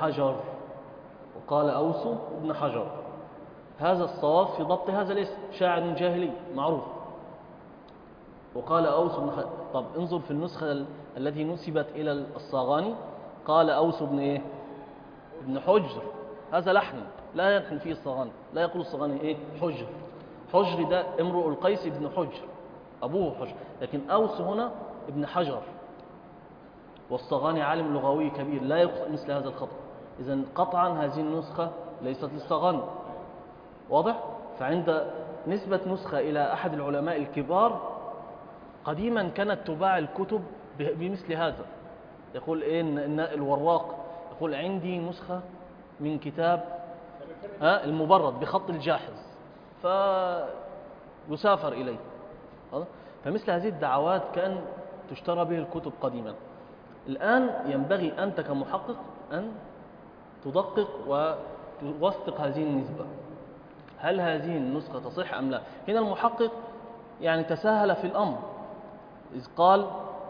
بن حجر. هذا الصواب في ضبط هذا الاسم، شاعر جاهلي معروف. وقال أوس بن حجر. طب انظر في النسخة التي نسبت إلى الصاغاني: قال أوس بن حجر. هذا لحن لا يلحن فيه الصاغاني، لا يقول الصاغاني حجر ده امرؤ القيس بن حجر، أبوه حجر، لكن أوس هنا ابن حجر. والصاغاني عالم لغوي كبير، لا يخطئ مثل هذا الخطأ. إذن قطعا هذه النسخة ليست للصاغاني. واضح؟ فعند نسبة نسخة إلى أحد العلماء الكبار، قديما كانت تباع الكتب بمثل هذا. يقول الوراق يقول: عندي نسخة من كتاب المبرد بخط الجاحظ، فيسافر إليه. فمثل هذه الدعوات كان تشترى به الكتب قديما. الآن ينبغي أنت كمحقق أن تدقق وتوثق هذه النسبة، هل هذه النسخة تصح أم لا. هنا المحقق يعني تساهل في الأمر، إذ قال: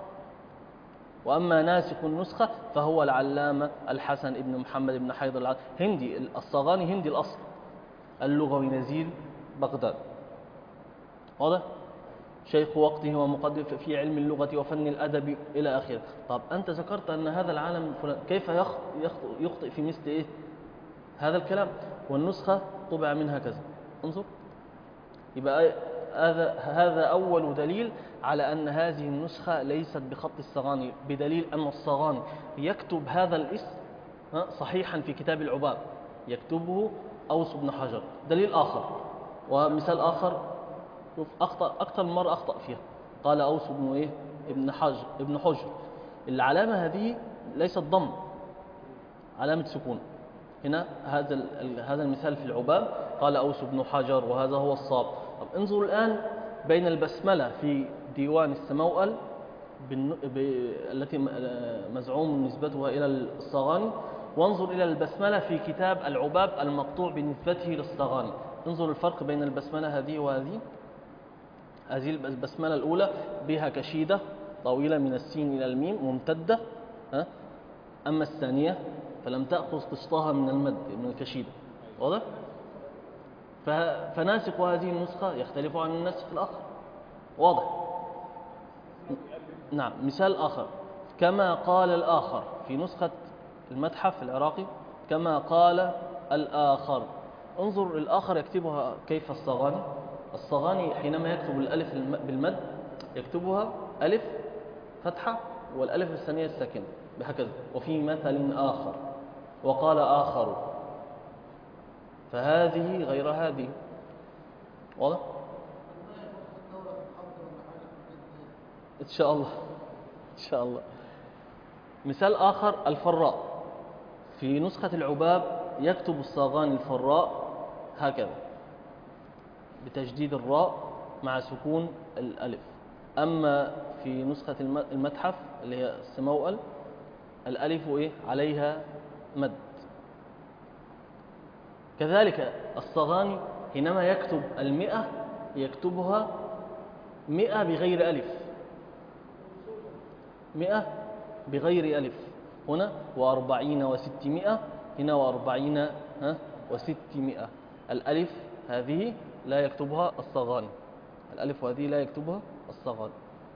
وأما ناسخ النسخة فهو العلامة الحسن ابن محمد بن حيدر هندي. الصاغاني هندي الأصل، اللغوي نزيل بغداد. واضح؟ شيخ وقته ومقدم في علم اللغة وفن الأدب إلى آخره. طب أنت ذكرت أن هذا العالم فلان، كيف يخطئ في مثل هذا الكلام، والنسخة طبع منها كذا. انظر، يبقى هذا أول دليل على أن هذه النسخة ليست بخط الصغاني، بدليل أن الصغاني يكتب هذا الاسم صحيحا في كتاب العباب، يكتبه أوس بن حجر. دليل آخر ومثال آخر، أخطأ أكثر من مرة، أخطأ فيها، قال أوس بن إيه؟ ابن حجر. العلامة هذه ليست ضم، علامة سكون. هنا هذا المثال في العباب قال أوس بن حجر، وهذا هو الصواب. طب انظروا الآن بين البسملة في ديوان السموأل التي مزعوم نسبتها إلى الصغاني، وانظر إلى البسملة في كتاب العباب المقطوع بنسبته للصغاني. انظر الفرق بين البسملة هذه وهذه. هذه البسملة الأولى بها كشيدة طويلة من السين إلى الميم ممتدة، أما الثانية فلم تأخذ قسطها من المد من الكشيدة. واضح؟ فناسخ هذه النسخة يختلف عن الناسخ الآخر. واضح؟ نعم. مثال آخر، كما قال الآخر في نسخة المتحف العراقي، كما قال الآخر. انظر الآخر يكتبها كيف الصغاني. الصغاني حينما يكتب الألف بالمد يكتبها ألف فتحة والألف الثانية الساكنة بهكذا. وفي مثل آخر وقال آخر، فهذه غير هذه. واضح؟ إن شاء الله، إن شاء الله. مثال آخر، الفراء في نسخة العباب يكتب الصاغاني الفراء هكذا بتجديد الراء مع سكون الألف. أما في نسخة المتحف اللي هي السموأل الألف إيه؟ عليها مد. كذلك الصغاني حينما يكتب 100 يكتبها 100 بغير ألف، 100 بغير ألف هنا، و40 و600 هنا، و40 و600. الألف هذه لا يكتبها الصغاني، الألف هذه لا يكتبها الصغاني.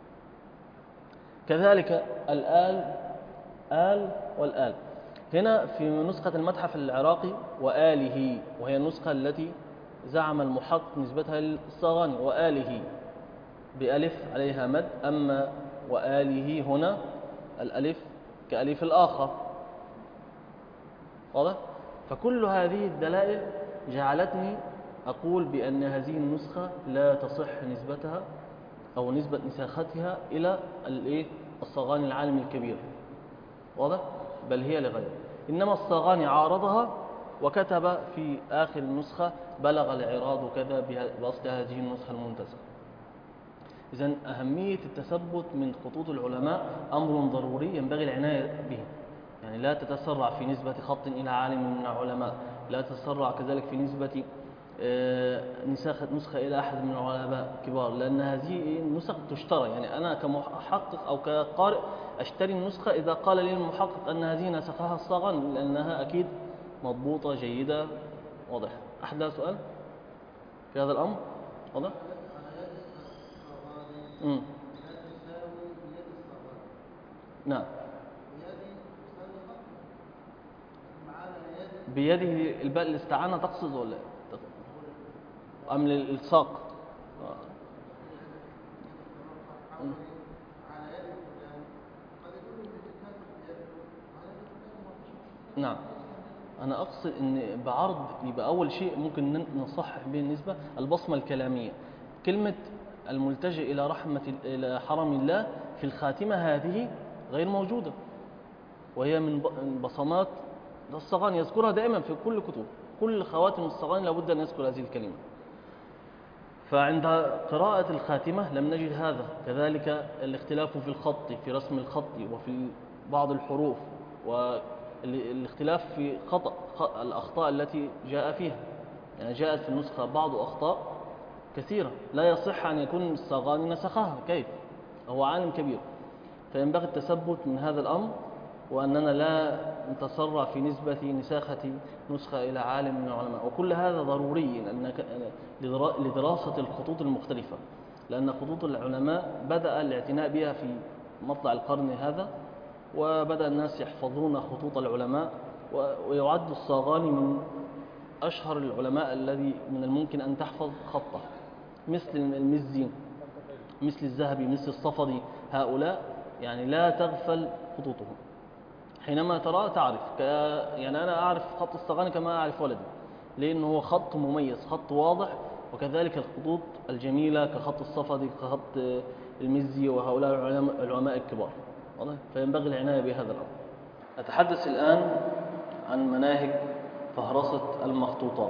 كذلك الآل، آل والآل. هنا في نسخة المتحف العراقي وآله، وهي النسخة التي زعم المحقق نسبتها للصغاني، وآله بألف عليها مد. أما وآله هنا الألف كألف الآخر. واضح؟ فكل هذه الدلائل جعلتني أقول بأن هذه النسخة لا تصح نسبتها أو نسبة نساختها إلى الصغاني العالم الكبير. واضح؟ بل هي لغيره. إنما الصغاني عارضها وكتب في آخر النسخة بلغ العراض كذا بأصل هذه النسخة المنتسخة. إذن أهمية التثبت من خطوط العلماء أمر ضروري ينبغي العناية به. يعني لا تتسرع في نسبة خط إلى عالم من العلماء، لا تتسرع كذلك في نسبة نسخة إلى أحد من العلماء الكبار، لأن هذه النسخ تشترى. يعني أنا كمحقق أو كقارئ أشتري النسخة إذا قال لي المحقق أن هذه نسخها الصغاني، لأنها أكيد مضبوطة جيدة. واضح؟ أحد سؤال في هذا الأمر؟ واضح؟ نعم. بيده الباء الاستعانة تقصد ولا أم للإلصاق؟ نعم. أنا أقصد أن بعرض يبقى أول شيء ممكن نصحح به النسبة البصمة الكلامية. كلمة الملتجئ إلى حرم الله في الخاتمة هذه غير موجودة، وهي من بصمات الصغاني، يذكرها دائما في كل كتب، كل خواتم الصغاني لابد أن يذكر هذه الكلمة. فعند قراءة الخاتمة لم نجد هذا. كذلك الاختلاف في الخط، في رسم الخط وفي بعض الحروف، والاختلاف في الأخطاء التي جاء فيها. يعني جاءت في النسخة بعض أخطاء كثيرة لا يصح أن يكون الصغاني نسخها، كيف؟ هو عالم كبير. فينبغي التثبت من هذا الأمر، وأننا لا نتسرع في نسبة نساخة نسخة إلى عالم من العلماء. وكل هذا ضروري لدراسة الخطوط المختلفة، لأن خطوط العلماء بدأ الاعتناء بها في مطلع القرن هذا، وبدأ الناس يحفظون خطوط العلماء ويعد الصاغاني من أشهر العلماء الذي من الممكن أن تحفظ خطه، مثل المزي، مثل الذهبي، مثل الصفدي. هؤلاء يعني لا تغفل خطوطهم، حينما ترى تعرف. يعني أنا أعرف خط الصاغاني كما أعرف ولدي، لأنه هو خط مميز، خط واضح. وكذلك الخطوط الجميلة كخط الصفدي، كخط المزي، وهؤلاء العلماء الكبار. فينبغي العناية بهذا الأمر. أتحدث الآن عن مناهج فهرسة المخطوطات.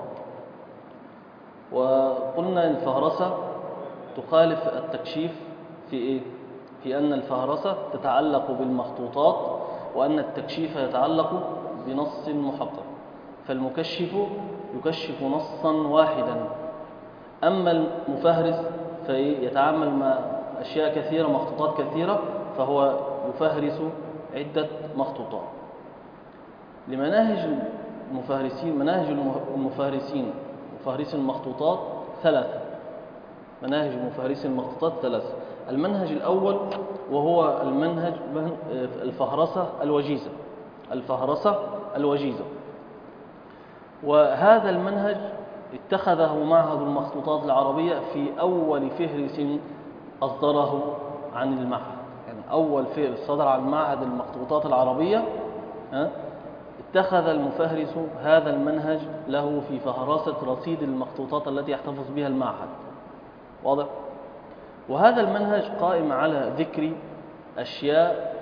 وقلنا الفهرسة تخالف التكشيف في إيه؟ في أن الفهرسة تتعلق بالمخطوطات، وأن التكشيف يتعلق بنص محقق. فالمكشف يكشف نصا واحدا، أما المفهرس فيتعامل مع أشياء كثيرة، مخطوطات كثيرة، فهو يفهرس عدة مخطوطات. لمناهج المفهرسين، مناهج المفهرسين مفهرسي المخطوطات ثلاثة. مناهج مفهرسي المخطوطات ثلاثة. المنهج الأول وهو المنهج الفهرسة الوجيزة، الفهرسة الوجيزة. وهذا المنهج اتخذه معهد المخطوطات العربية في أول فهرس أصدره عن المعهد. يعني أول فهرس صدر عن معهد المخطوطات العربية، اتخذ المفهرس هذا المنهج له في فهرسة رصيد المخطوطات التي يحتفظ بها المعهد. واضح؟ وهذا المنهج قائم على ذكر أشياء،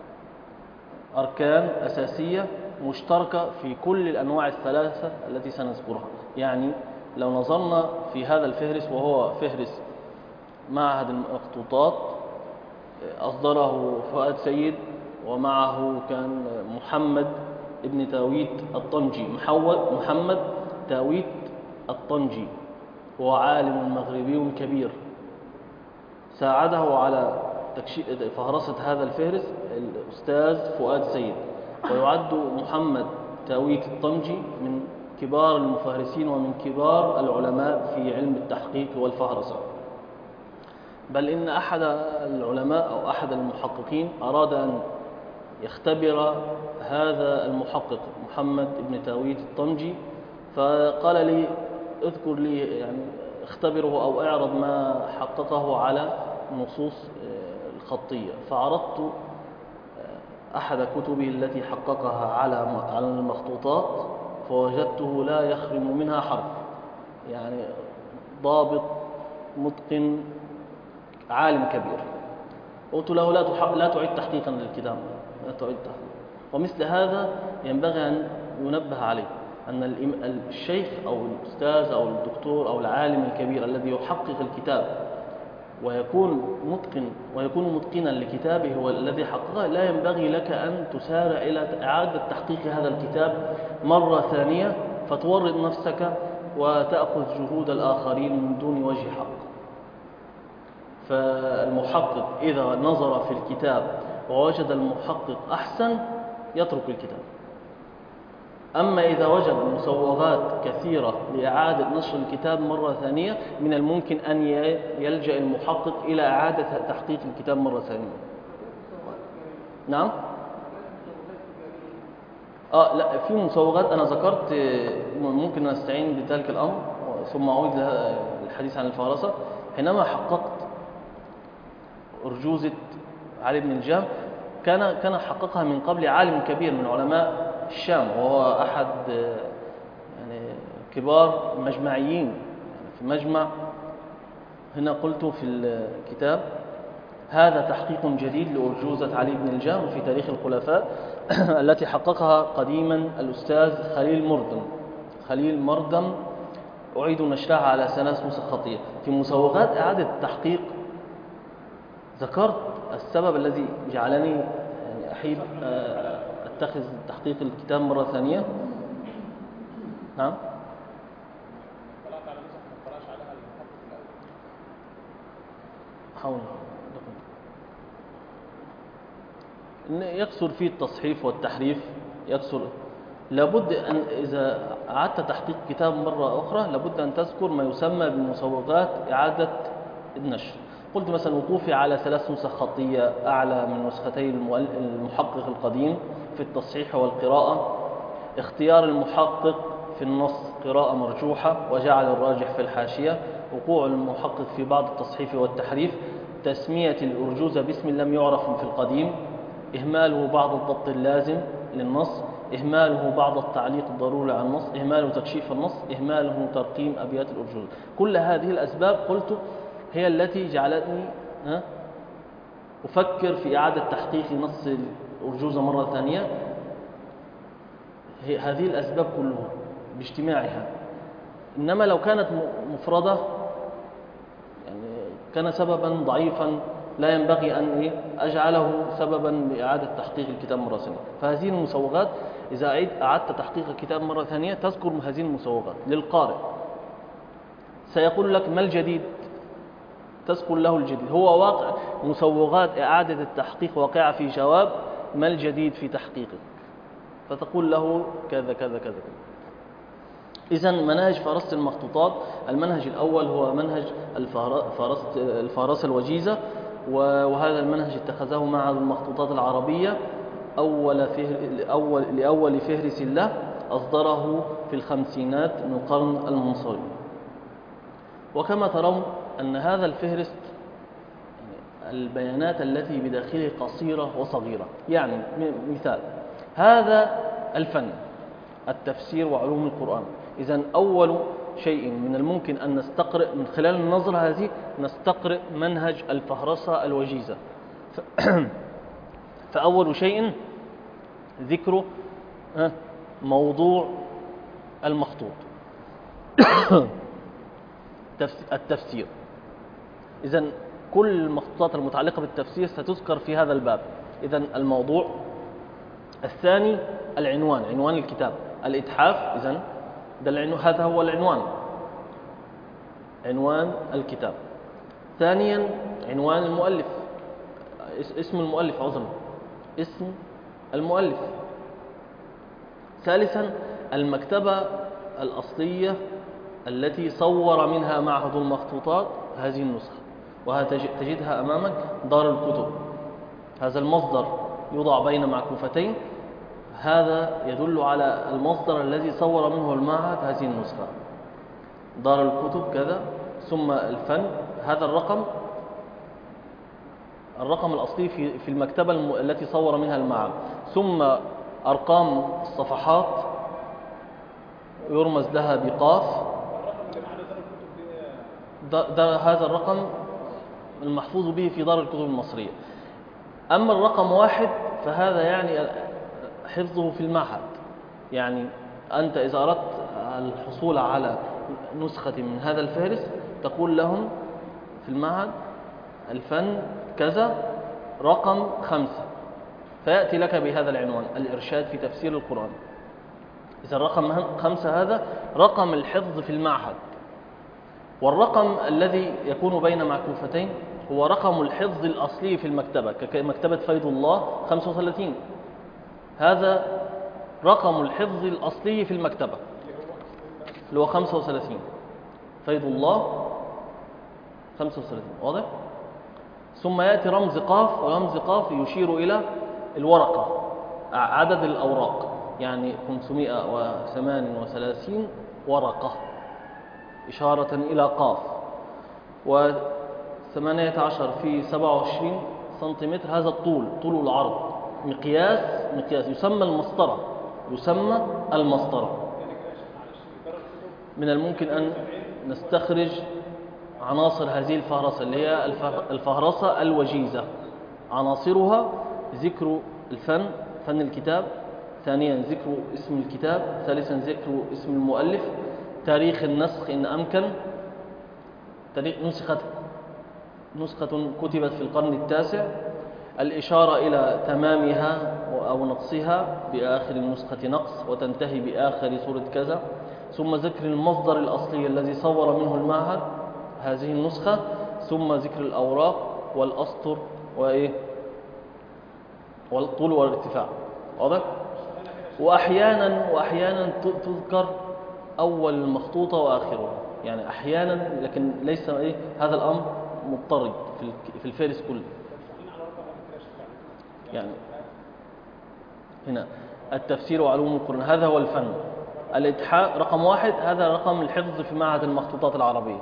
أركان أساسية مشتركة في كل الأنواع الثلاثة التي سنذكرها. يعني لو نظرنا في هذا الفهرس، وهو فهرس معهد المخطوطات أصدره فؤاد سيد، ومعه كان محمد ابن تاويت الطنجي، محمد تاويت الطنجي، هو عالم مغربي كبير. ساعده على فهرسة هذا الفهرس الأستاذ فؤاد سيد. ويعد محمد تاويت الطنجي من كبار المفهرسين ومن كبار العلماء في علم التحقيق والفهرسة. بل إن أحد العلماء أو أحد المحققين أراد أن يختبر هذا المحقق محمد ابن تاويت الطنجي، فقال لي اذكر لي، يعني اختبره أو اعرض ما حققه على النصوص الخطية. فعرضت أحد كتبه التي حققها على المخطوطات، فوجدته لا يخرم منها حرف، يعني ضابط متقن عالم كبير. قلت له لا تعيد تحقيقا للكتاب، لا تعيد تحقيقا. ومثل هذا ينبغي أن ينبه عليه، أن الشيخ أو الأستاذ أو الدكتور أو العالم الكبير الذي يحقق الكتاب ويكون متقنا لكتابه هو الذي حققه، لا ينبغي لك أن تسارع إلى إعادة تحقيق هذا الكتاب مرة ثانية فتورط نفسك وتأخذ جهود الآخرين من دون وجه حق. فالمحقق إذا نظر في الكتاب ووجد المحقق أحسن يترك الكتاب. أما إذا وجد مسوغات كثيرة لإعادة نشر الكتاب مرة ثانية، من الممكن أن يلجأ المحقق إلى إعادة تحقيق الكتاب مرة ثانية. نعم؟ لا، في مسوغات أنا ذكرت، ممكن نستعين بذلك الأمر ثم أعود للحديث عن الفهرسة. حينما حققت أرجوزة علي بن الجام، كان حققها من قبل عالم كبير من علماء الشام، وهو أحد يعني كبار المجمعيين. يعني في مجمع هنا قلت في الكتاب هذا تحقيق جديد لأرجوزة علي بن الجام في تاريخ الخلفاء التي حققها قديما الأستاذ خليل مردم، أعيد نشرها على 3 نسخ خطية. في مسوغات إعادة التحقيق ذكرت السبب الذي جعلني يعني أحيد أتخذ تحقيق الكتاب مرة ثانية. نعم؟ طلعت على نسخ ما طلعش عليها المحقق الأول. حاول يكثر فيه التصحيف والتحريف، يكثر. لابد أن إذا أعدت تحقيق كتاب مرة أخرى لابد أن تذكر ما يسمى بمسوغات إعادة النشر. قلت مثلا وقوفي على 3 نسخ خطية أعلى من نسختي المحقق القديم في التصحيح والقراءة، اختيار المحقق في النص قراءة مرجوحة وجعل الراجح في الحاشية، وقوع المحقق في بعض التصحيف والتحريف، تسمية الأرجوزة باسم لم يعرف في القديم، إهماله بعض الضبط اللازم للنص، إهماله بعض التعليق الضروري على النص، إهماله تكشيف النص، إهماله ترقيم أبيات الأرجوزة. كل هذه الأسباب قلت هي التي جعلتني أفكر في إعادة تحقيق نص الأرجوزة مرة ثانية. هذه الأسباب كلها باجتماعها. إنما لو كانت مفردة يعني كان سببا ضعيفا لا ينبغي أن أجعله سببا لإعادة تحقيق الكتاب مرة ثانية. فهذه المسوغات إذا أعدت تحقيق الكتاب مرة ثانية تذكر هذه المسوغات للقارئ. سيقول لك ما الجديد؟ تذكر له الجديد. هو واقع مسوغات إعادة التحقيق واقعة في جواب ما الجديد في تحقيقه، فتقول له كذا كذا كذا. إذن منهج فهرسة المخطوطات، المنهج الأول هو منهج الفهرسة الوجيزة، وهذا المنهج اتخذه معهد المخطوطات العربية لأول فهرس له، أصدره في الخمسينات من القرن المنصرم. وكما ترون أن هذا الفهرس البيانات التي بداخله قصيرة وصغيرة. يعني مثال هذا الفن التفسير وعلوم القرآن. إذن أول شيء من الممكن أن نستقرئ من خلال النظرة هذه نستقرئ منهج الفهرسة الوجيزة. فأول شيء ذكر موضوع المخطوط التفسير. إذن كل المخطوطات المتعلقة بالتفسير ستذكر في هذا الباب. إذن الموضوع الثاني العنوان، عنوان الكتاب، الإتحاف. إذن هذا هو العنوان، عنوان الكتاب. ثانيا عنوان المؤلف، اسم المؤلف، اسم المؤلف. ثالثا المكتبة الأصلية التي صور منها معهد المخطوطات هذه النسخة، وتجدها أمامك دار الكتب. هذا المصدر يوضع بين معكوفتين، هذا يدل على المصدر الذي صور منه المعهد هذه النسخة. دار الكتب كذا، ثم الفن، هذا الرقم الأصلي في المكتبة التي صور منها المعهد، ثم أرقام الصفحات يرمز لها بقاف. هذا الرقم المحفوظ به في دار الكتب المصرية. أما الرقم 1 فهذا يعني حفظه في المعهد. يعني أنت إذا أردت الحصول على نسخة من هذا الفهرس تقول لهم في المعهد الفن كذا رقم 5، فيأتي لك بهذا العنوان الإرشاد في تفسير القرآن. إذا الرقم 5 هذا رقم الحفظ في المعهد. والرقم الذي يكون بين معكوفتين هو رقم الحفظ الأصلي في المكتبة، كمكتبة فيض الله 35. هذا رقم الحفظ الأصلي في المكتبة اللي هو 35، فيض الله 35. واضح؟ ثم يأتي رمز قاف، ورمز قاف يشير إلى الورقة، عدد الأوراق، يعني 538 ورقة، إشارة إلى قاف. و18 في 27 سنتيمتر، هذا الطول، طول العرض، مقياس يسمى المسطرة. من الممكن أن نستخرج عناصر هذه الفهرسة اللي هي الفهرسة الوجيزة. عناصرها ذكر فن الكتاب، ثانيا ذكر اسم الكتاب، ثالثا ذكر اسم المؤلف، تاريخ النسخ إن أمكن، تاريخ نسخة كتبت في القرن التاسع، الإشارة إلى تمامها أو نقصها، بآخر النسخة نقص وتنتهي بآخر سورة كذا، ثم ذكر المصدر الأصلي الذي صور منه المعهد هذه النسخة، ثم ذكر الأوراق والأسطر والطول والارتفاع. واضح؟ وأحيانا تذكر أول المخطوطة وآخرها، يعني أحيانا، لكن ليس هذا الأمر مضطرد في الفهرس كله. يعني هنا التفسير وعلوم القرآن، هذا هو الفن. الإتحاء رقم 1، هذا رقم الحفظ في معهد المخطوطات العربية.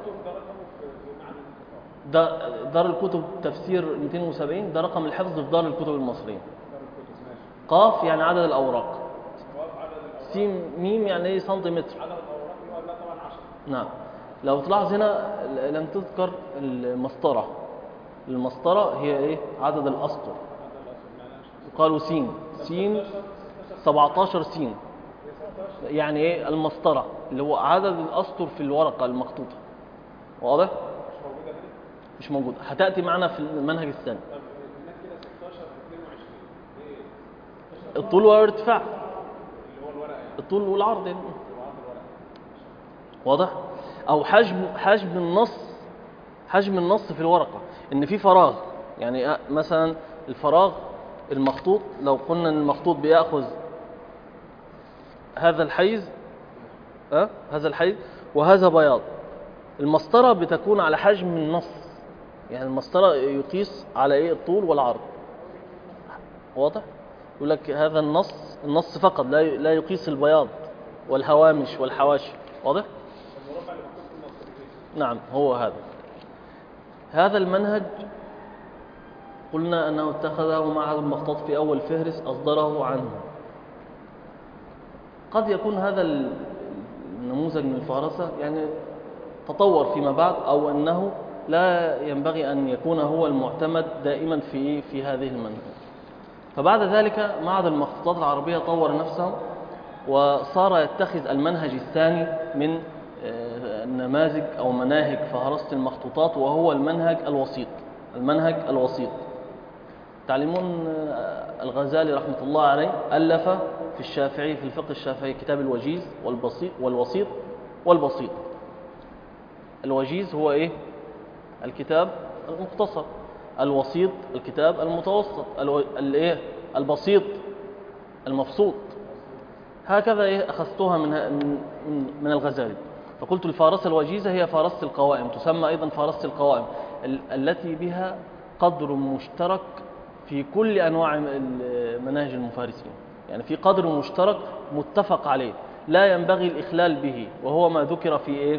دار الكتب تفسير 270، ده رقم الحفظ في دار الكتب المصرية. قاف يعني عدد الأوراق، سين ميم يعني ايه سنتيمتر. نعم. لو تلاحظ هنا لم تذكر المسطرة. المسطرة هي ايه؟ عدد الأسطر. قالوا سين 17 سين، يعني ايه المسطرة اللي هو عدد الأسطر في الورقة المخطوطة. واضح؟ مش موجود، هتأتي معنا في المنهج الثاني. الطول والارتفاع، الطول والعرض يعني. واضح؟ او حجم النص في الورقة، ان في فراغ. يعني مثلا الفراغ المخطوط، لو قلنا ان المخطوط بيأخذ هذا الحيز، هذا الحيز وهذا بياض، المسطرة بتكون على حجم النص. يعني المسطرة يقيس على ايه؟ الطول والعرض. واضح؟ يقول لك هذا النص فقط، لا يقيس البياض والهوامش والحواشي. واضح؟ نعم، هو هذا المنهج قلنا أنه اتخذه معهد المخطوط في أول فهرس أصدره عنه. قد يكون هذا النموذج من الفهرسة يعني تطور فيما بعد، أو أنه لا ينبغي أن يكون هو المعتمد دائما في هذه المنهج. فبعد ذلك معهد المخطوطات العربية طور نفسه وصار يتخذ المنهج الثاني من نماذج أو مناهج فهرسة المخطوطات، وهو المنهج الوسيط. تعلمون الغزالي رحمة الله عليه ألف في الشافعي، في الفقه الشافعي، كتاب الوجيز والوسيط والبسيط. الوجيز هو إيه؟ الكتاب المختصر. الوسيط الكتاب المتوسط. البسيط المبسوط. هكذا أخذتها من الغزالي. فقلت الفهرسة الوجيزة هي فهرسة القوائم، تسمى أيضا فهرسة القوائم، التي بها قدر مشترك في كل أنواع مناهج المفارسين. يعني في قدر مشترك متفق عليه لا ينبغي الإخلال به، وهو ما ذكر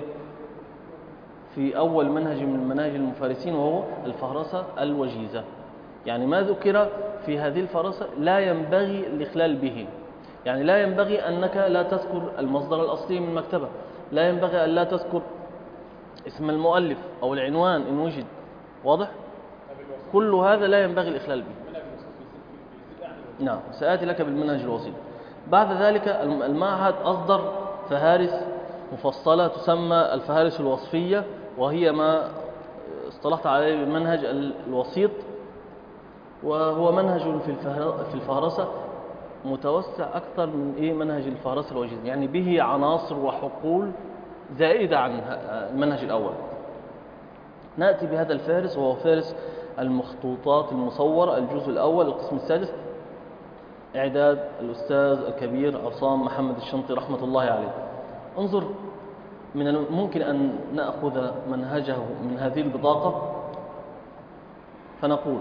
في أول منهج من مناهج المفارسين، وهو الفهرسة الوجيزة. يعني ما ذكر في هذه الفهرسة لا ينبغي الإخلال به. يعني لا ينبغي أنك لا تذكر المصدر الأصلي من المكتبة، لا ينبغي أن لا تذكر اسم المؤلف أو العنوان إن وجد. واضح؟ كل هذا لا ينبغي الإخلال به. نعم، سآتي لك بالمنهج الوسيط. بعد ذلك المعهد أصدر فهارس مفصلة تسمى الفهارس الوصفية، وهي ما اصطلحت عليه بالمنهج الوسيط، وهو منهج في الفهرسة متوسع أكثر من منهج الفهرسة الوجيزة. يعني به عناصر وحقول زائدة عن المنهج الأول. نأتي بهذا الفهرس، وهو فهرس المخطوطات المصورة، الجزء الأول، القسم السادس، إعداد الأستاذ الكبير عصام محمد الشنطي رحمة الله عليه. انظر، من الممكن أن نأخذ منهجه من هذه البطاقة، فنقول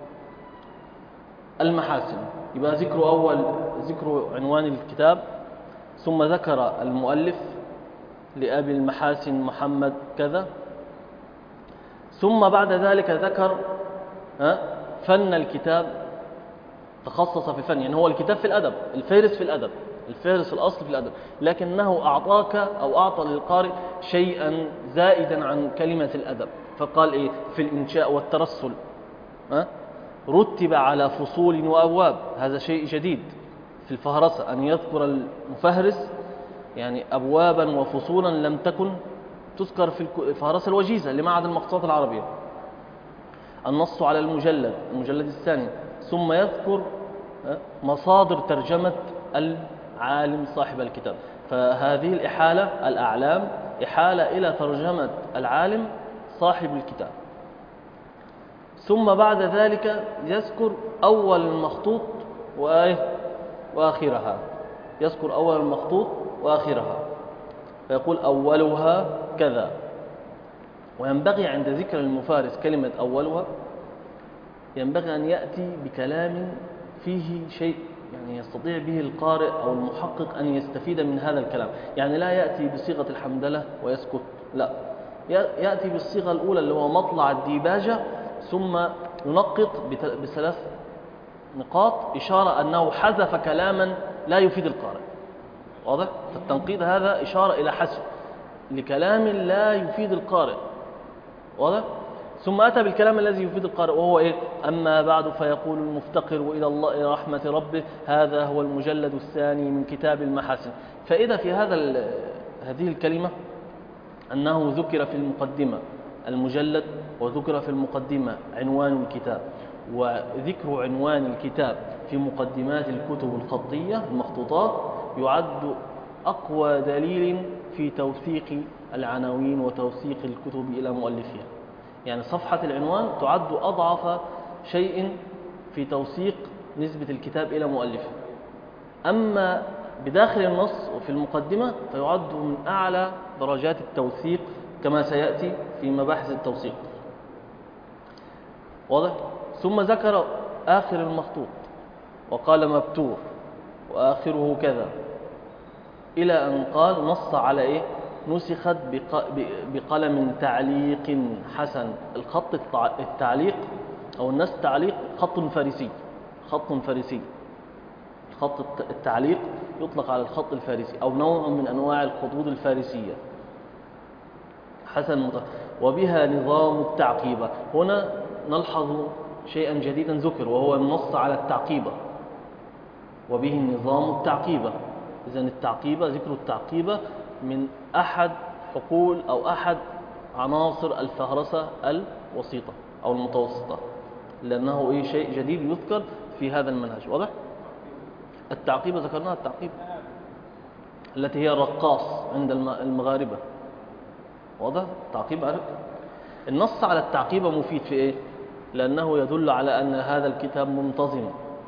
المحاسن. يبقى ذكر عنوان الكتاب، ثم ذكر المؤلف لأبي المحاسن محمد كذا، ثم بعد ذلك ذكر فن الكتاب، تخصص في الفن. يعني هو الكتاب في الأدب، الفهرس في الأدب، الفهرس الأصل في الأدب، لكنه أعطاك أو أعطى للقارئ شيئا زائدا عن كلمة الأدب. فقال إيه؟ في الإنشاء والترسل رتب على فصول وأبواب. هذا شيء جديد في الفهرسة، أن يذكر المفهرس يعني أبوابا وفصولا لم تكن تذكر في الفهرسة الوجيزة لمعهد المخطوطات العربية. النص على المجلد الثاني، ثم يذكر مصادر ترجمة العالم صاحب الكتاب. فهذه الأعلام إحالة إلى ترجمة العالم صاحب الكتاب. ثم بعد ذلك يذكر أول المخطوط وآخرها، يذكر أول المخطوط وآخرها، فيقول أولها كذا. وينبغي عند ذكر المفارس كلمة أولها، ينبغي أن يأتي بكلام فيه شيء يعني يستطيع به القارئ أو المحقق أن يستفيد من هذا الكلام. يعني لا يأتي بصيغة الحمدلة ويسكت، لا، يأتي بالصيغة الأولى اللي هو مطلع الديباجة، ثم ينقط بثلاث نقاط إشارة أنه حذف كلاما لا يفيد القارئ. واضح؟ فالتنقيط هذا إشارة إلى حذف لكلام لا يفيد القارئ. واضح؟ ثم أتى بالكلام الذي يفيد القارئ، وهو إيه؟ أما بعد فيقول المفتقر إلى الله إلى رحمة ربه، هذا هو المجلد الثاني من كتاب المحاسن. فإذا في هذه الكلمة أنه ذكر في المقدمة المجلد، وذكر في المقدمة عنوان الكتاب، وذكر عنوان الكتاب في مقدمات الكتب الخطية المخطوطات يعد أقوى دليل في توثيق العناوين وتوثيق الكتب إلى مؤلفها. يعني صفحة العنوان تعد أضعف شيء في توثيق نسبة الكتاب إلى مؤلفه. أما بداخل النص وفي المقدمة فيعد من أعلى درجات التوثيق كما سيأتي في مباحث التوثيق. واضح؟ ثم ذكر آخر المخطوط وقال مبتور وآخره كذا، إلى أن قال نص على إيه؟ نسخت بقلم تعليق حسن. الخط التعليق أو النسخ تعليق خط فارسي، خط فارسي. خط التعليق يطلق على الخط الفارسي أو نوع من أنواع الخطوط الفارسية. حسن وبها نظام التعقيبة. هنا نلحظ شيئا جديدا ذكر، وهو النص على التعقيبة، وبه نظام التعقيبة. إذن التعقيبة، ذكر التعقيبة من أحد حقول أو أحد عناصر الفهرسة الوسيطة أو المتوسطة، لأنه إيه شيء جديد يذكر في هذا المنهج. واضح؟ التعقيبة ذكرناها، التعقيبة التي هي الرقاص عند المغاربة. واضح؟ التعقيبة عرفت؟ النص على التعقيبة مفيد في إيه؟ لأنه يدل على أن هذا الكتاب منتظم.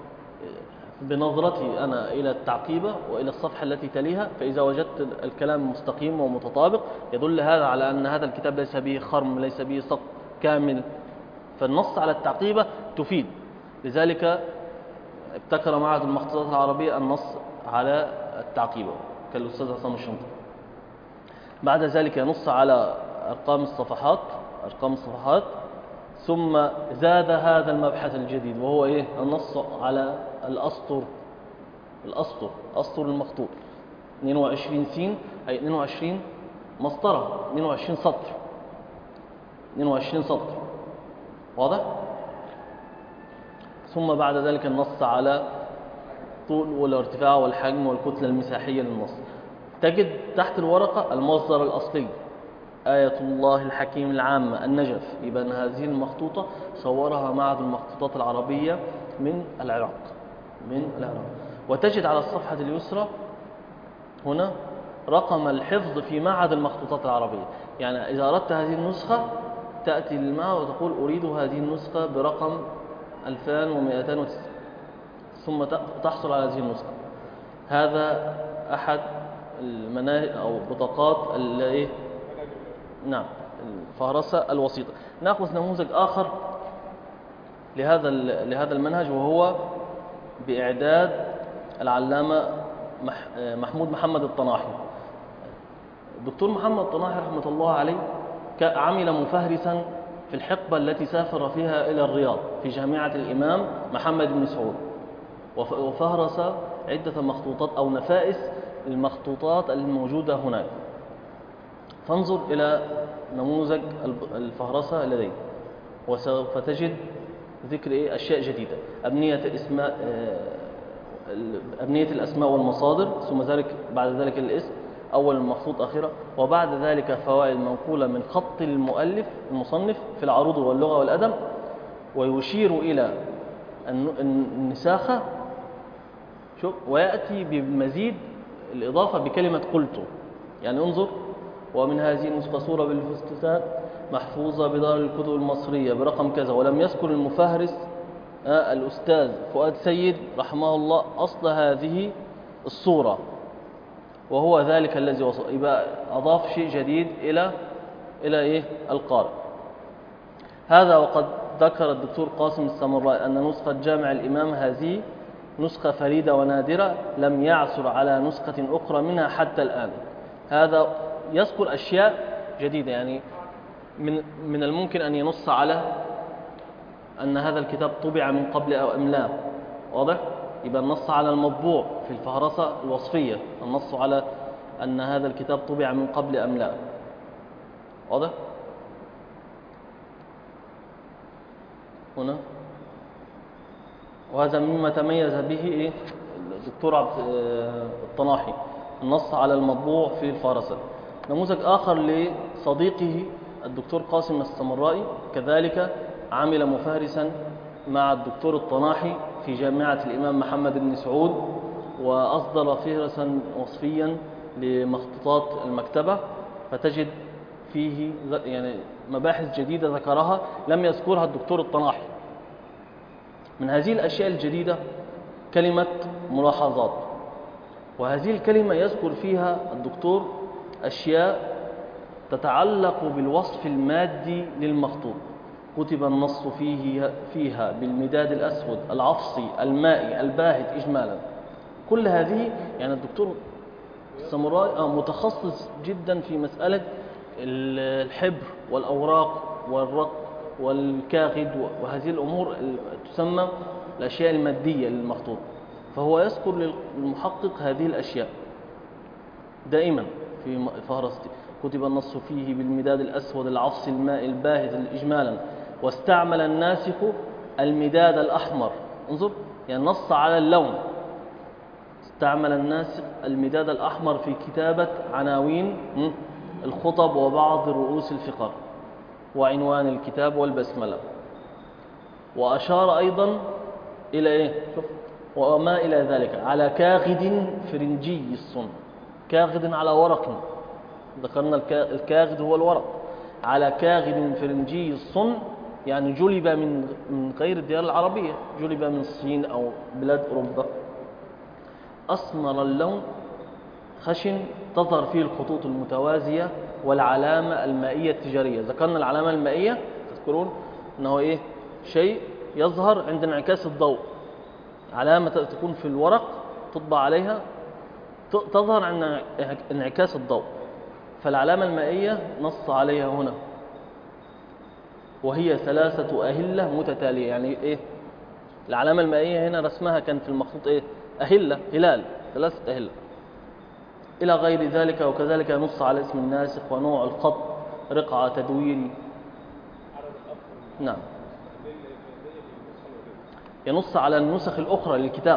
بنظرتي أنا إلى التعقيبة وإلى الصفحة التي تليها، فإذا وجدت الكلام مستقيم ومتطابق يدل هذا على أن هذا الكتاب ليس به خرم، ليس به سقط كامل. فالنص على التعقيبة تفيد. لذلك ابتكر معهد المخطوطات العربية النص على التعقيبة كالأستاذ عصام الشنطي. بعد ذلك ينص على أرقام الصفحات، ثم زاد هذا المبحث الجديد، وهو إيه؟ النص على أسطر المخطوط 22 سين، أي 22 مسطرة، 22 سطر. واضح؟ ثم بعد ذلك النص على طول والارتفاع والحجم والكتلة المساحية للنص. تجد تحت الورقة المصدر الأصلي، آية الله الحكيم العامة النجف. يبقى هذه المخطوطة صورها معهد المخطوطات العربية من العراق. وتجد على الصفحة اليسرى هنا رقم الحفظ في معهد المخطوطات العربية. يعني إذا أردت هذه النسخة تأتي للمعهد وتقول أريد هذه النسخة برقم 2209، ثم تحصل على هذه النسخة. هذا أحد المناهج أو البطاقات اللي نعم الفهرسة الوسيطة. نأخذ نموذج آخر لهذا المنهج، وهو بإعداد العلامة محمود محمد الطناحي. الدكتور محمد الطناحي رحمة الله عليه عمل مفهرسا في الحقبة التي سافر فيها إلى الرياض في جامعة الإمام محمد بن سعود، وفهرس عدة مخطوطات أو نفائس المخطوطات الموجودة هناك. فانظر إلى نموذج الفهرسة لديه، وسوف تجد ذكر أشياء جديدة: أبنية الأسماء والمصادر، ثم بعد ذلك الاسم أول المخطوط أخيرا، وبعد ذلك فوائد منقولة من خط المصنف في العروض واللغة والأدب، ويشير إلى النساخة. شوف، ويأتي بمزيد الإضافة بكلمة قلت. يعني انظر: ومن هذه النسخة صورة بالفستات محفوظة بدار الكتب المصرية برقم كذا، ولم يذكر المفهرس الأستاذ فؤاد سيد رحمه الله أصل هذه الصورة، وهو ذلك الذي وصل. يبقى أضاف شيء جديد إلى القارئ. هذا وقد ذكر الدكتور قاسم السمراء أن نسخة جامع الإمام هذه نسخة فريدة ونادرة لم يعثر على نسخة أخرى منها حتى الآن. هذا يذكر أشياء جديدة، يعني من الممكن أن ينص على أن هذا الكتاب طبع من قبل أو أم لا. واضح؟ يبقى النص على المطبوع في الفهرسة الوصفية، النص على أن هذا الكتاب طبع من قبل أم لا. واضح؟ هنا، وهذا مما تميز به الدكتور الطناحي، النص على المطبوع في الفهرسة. نموذج آخر لصديقه الدكتور قاسم السمرائي، كذلك عمل مفهرسا مع الدكتور الطناحي في جامعة الإمام محمد بن سعود، وأصدر فهرسا وصفيا لمخطوطات المكتبة، فتجد فيه يعني مباحث جديدة ذكرها لم يذكرها الدكتور الطناحي. من هذه الأشياء الجديدة كلمة ملاحظات، وهذه الكلمة يذكر فيها الدكتور أشياء تتعلق بالوصف المادي للمخطوط. كتب النص فيها بالمداد الأسود العفصي المائي الباهت إجمالا. كل هذه يعني الدكتور السمرائي متخصص جدا في مسألة الحبر والأوراق والرق والكاغد، وهذه الأمور تسمى الأشياء المادية للمخطوط. فهو يذكر للمحقق هذه الأشياء دائما في فهرسته. كتب النص فيه بالمداد الأسود العفصي المائي الباهت إجمالا، واستعمل الناسخ المداد الأحمر. انظر، يعني نص على اللون. استعمل الناسخ المداد الأحمر في كتابة عناوين الخطب وبعض رؤوس الفقر وعنوان الكتاب والبسملة. وأشار أيضا إلى إيه؟ شوف، وما إلى ذلك على كاغد فرنجي الصنع. كاغد على ورق، ذكرنا الكاغد هو الورق. على كاغد فرنجي الصنع، يعني جلب من غير الديار العربية، جلب من الصين أو بلاد أوروبا. أسمر اللون خشن، تظهر فيه الخطوط المتوازية والعلامة المائية التجارية. ذكرنا العلامة المائية، تذكرون أنه إيه؟ شيء يظهر عند انعكاس الضوء، علامة تكون في الورق تطبع عليها تظهر عند انعكاس الضوء. فالعلامة المائية نص عليها هنا، وهي 3 أهلة متتالية. يعني إيه العلامة المائية هنا؟ رسمها كان في المخطوط إيه؟ أهلة، هلال، 3 أهلة إلى غير ذلك. وكذلك ينص على اسم الناسخ ونوع الخط، رقعة، تدويري. نعم، ينص على النسخ الأخرى للكتاب،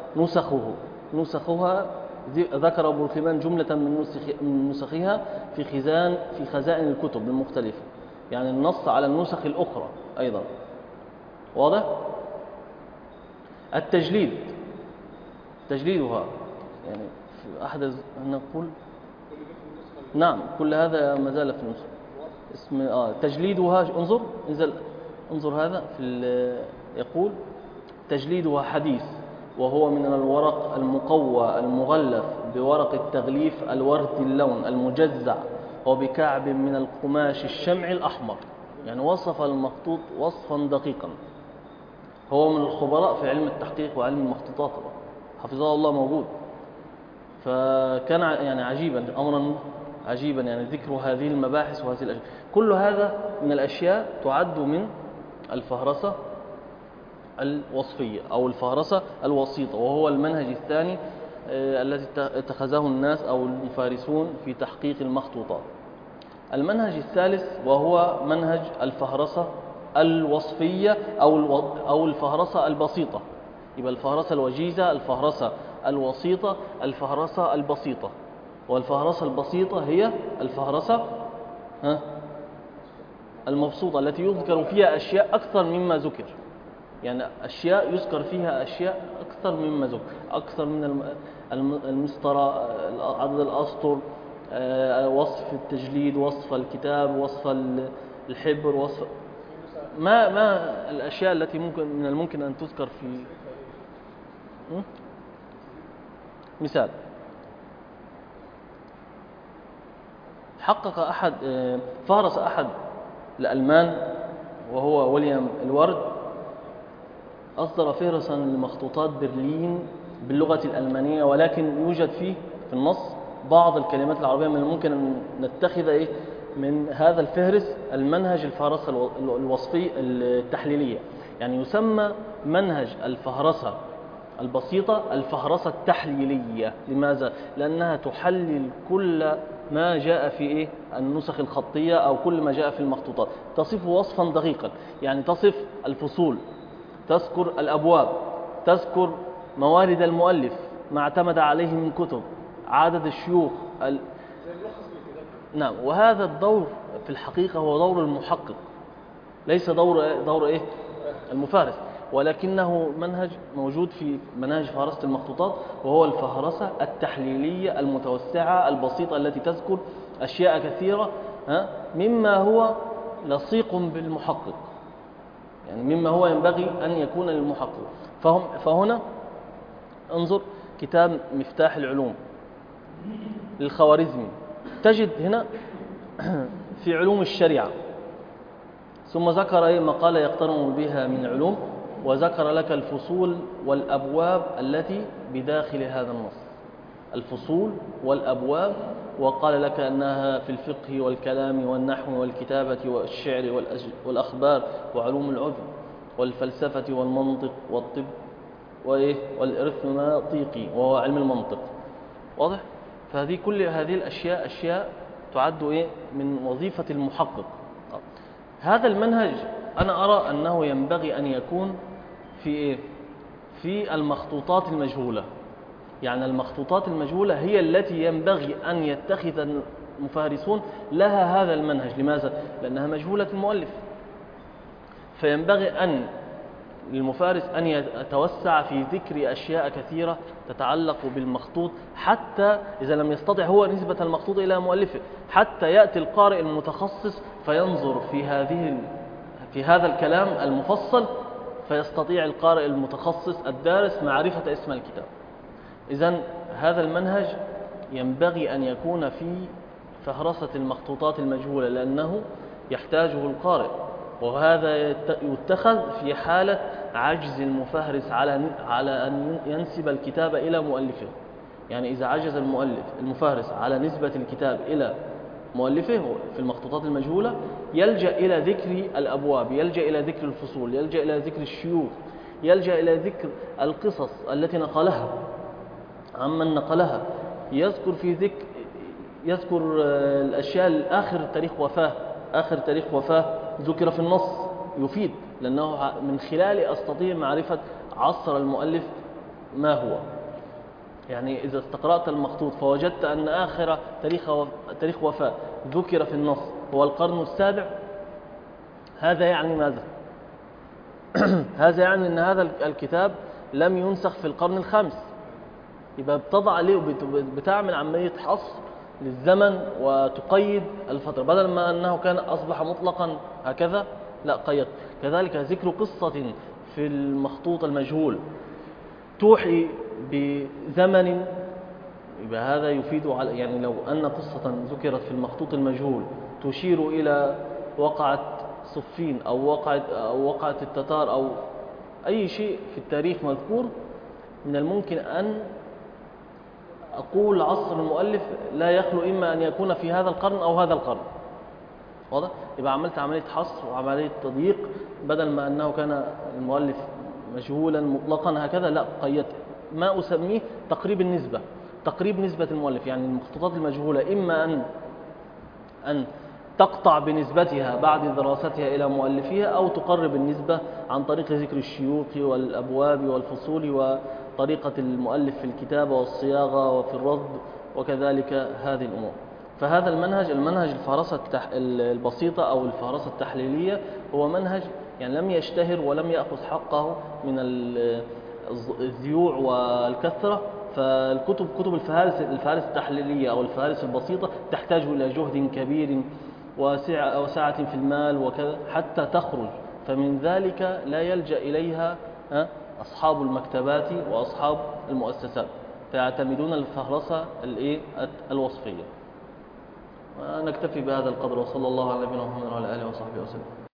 نسخها ذكر أبو الخمان جملة من نسخها في خزائن الكتب المختلفة. يعني النص على النسخ الأخرى أيضا. واضح؟ تجليدها، يعني في أحد نقول نعم، كل هذا ما زال في النسخ. اسم تجليدها، انظر هذا يقول تجليدها حديث، وهو من الورق المقوى المغلف بورق التغليف الورد اللون المجزع، وبكعب من القماش الشمع الأحمر. يعني وصف المخطوط وصفا دقيقا. هو من الخبراء في علم التحقيق وعلم المخطوطات، حفظه الله، موجود. فكان يعني أمرا عجيبا، يعني ذكر هذه المباحث وهذه الأشياء. كل هذا من الأشياء تعد من الفهرسة الوصفية أو الفهرسة الوسيطة، وهو المنهج الثاني الذي اتخذه الناس أو المفارسون في تحقيق المخطوطات. المنهج الثالث وهو منهج الفهرسة الوصفية أو الفهرسة البسيطة. يبقى الفهرسة الوجيزة، الفهرسة الوسيطة، الفهرسة البسيطة. والفهرسة البسيطة هي الفهرسة المبسوطة التي يذكر فيها أشياء أكثر مما ذكر. يعني أشياء يذكر فيها أشياء أكثر مما ذكر، أكثر من المسطرة، عدد الأسطر، وصف التجليد، وصف الكتاب، وصف الحبر، وصف ما الأشياء التي من الممكن أن تذكر في مثال. حقق فهرس أحد الألمان وهو ويليام الورد أصدر فهرسا لمخطوطات برلين باللغة الألمانية، ولكن يوجد فيه في النص بعض الكلمات العربية من الممكن أن نتخذ من هذا الفهرس المنهج الفهرسة الوصفي التحليلية. يعني يسمى منهج الفهرسة البسيطة الفهرسة التحليلية. لماذا؟ لأنها تحلل كل ما جاء في النسخ الخطية أو كل ما جاء في المخطوطات، تصف وصفا دقيقا. يعني تصف الفصول، تذكر الأبواب، تذكر موارد المؤلف، ما اعتمد عليه من كتب، عدد الشيوخ نعم. وهذا الدور في الحقيقة هو دور المحقق، ليس دور المفهرس، ولكنه منهج موجود في مناهج فهرسة المخطوطات، وهو الفهرسة التحليلية المتوسعة البسيطة التي تذكر أشياء كثيرة مما هو لصيق بالمحقق، يعني مما هو ينبغي أن يكون للمحقق. فهنا انظر كتاب مفتاح العلوم للخوارزمي، تجد هنا في علوم الشريعة، ثم ذكر مقالة يقترن بها من علوم، وذكر لك الفصول والأبواب التي بداخل هذا النص، الفصول والأبواب، وقال لك أنها في الفقه والكلام والنحو والكتابة والشعر والأخبار وعلوم العجم والفلسفة والمنطق والطب والإرثماطيقي وهو علم المنطق. واضح؟ فهذه كل هذه الأشياء أشياء تعد من وظيفة المحقق. هذا المنهج أنا أرى أنه ينبغي أن يكون في المخطوطات المجهولة. يعني المخطوطات المجهولة هي التي ينبغي أن يتخذ المفهرسون لها هذا المنهج. لماذا؟ لأنها مجهولة المؤلف، فينبغي أن للمفهرس أن يتوسع في ذكر أشياء كثيرة تتعلق بالمخطوط، حتى إذا لم يستطع هو نسبة المخطوط إلى مؤلفه، حتى يأتي القارئ المتخصص فينظر في هذا الكلام المفصل، فيستطيع القارئ المتخصص الدارس معرفة اسم الكتاب. إذن هذا المنهج ينبغي أن يكون في فهرسة المخطوطات المجهولة، لأنه يحتاجه القارئ، وهذا يتخذ في حالة عجز المفهرس على أن ينسب الكتاب إلى مؤلفه. يعني إذا عجز المفهرس على نسبة الكتاب إلى مؤلفه في المخطوطات المجهولة، يلجأ إلى ذكر الأبواب، يلجأ إلى ذكر الفصول، يلجأ إلى ذكر الشيوخ، يلجأ إلى ذكر القصص التي نقلها عمن نقلها، يذكر الأشياء آخر تاريخ وفاة ذكر في النص، يفيد، لأنه من خلاله أستطيع معرفة عصر المؤلف ما هو. يعني إذا استقرأت المخطوط فوجدت أن آخر تاريخ وفاة ذكر في النص هو القرن السابع، هذا يعني ماذا؟ هذا يعني أن هذا الكتاب لم ينسخ في القرن الخامس. يبقى بتضع عليه وبتعمل عملية حصر للزمن وتقيد الفترة، بدل ما أنه كان أصبح مطلقا هكذا، لا قيد. كذلك ذكر قصة في المخطوط المجهول توحي بزمن، يبقى هذا يفيد يعني لو أن قصة ذكرت في المخطوط المجهول تشير إلى وقعة صفين أو وقعة التتار أو أي شيء في التاريخ مذكور، من الممكن أن أقول عصر المؤلف لا يخلو إما أن يكون في هذا القرن أو هذا القرن. واضح؟ يبقى عملت عملية حصر وعملية تضييق، بدل ما أنه كان المؤلف مجهولا مطلقا هكذا، لا قيدت. ما أسميه تقريب نسبة المؤلف. يعني المخطوطات المجهولة إما أن تقطع بنسبتها بعد دراستها إلى مؤلفيها، أو تقرب النسبة عن طريق ذكر الشيوخ والأبواب والفصول وطريقة المؤلف في الكتابة والصياغة وفي الرد وكذلك هذه الأمور. فهذا المنهج الفهرسة البسيطة أو الفهرسة التحليلية هو منهج يعني لم يشتهر ولم يأخذ حقه من الذيوع والكثرة. كتب الفهارس التحليلية أو الفهارس البسيطة تحتاج إلى جهد كبير وسعة في المال وكذا حتى تخرج، فمن ذلك لا يلجأ إليها أصحاب المكتبات وأصحاب المؤسسات، فيعتمدون الفهرسة الوصفية. ونكتفي بهذا القدر، وصلى الله على نبينا محمد وعلى آله وصحبه وسلم.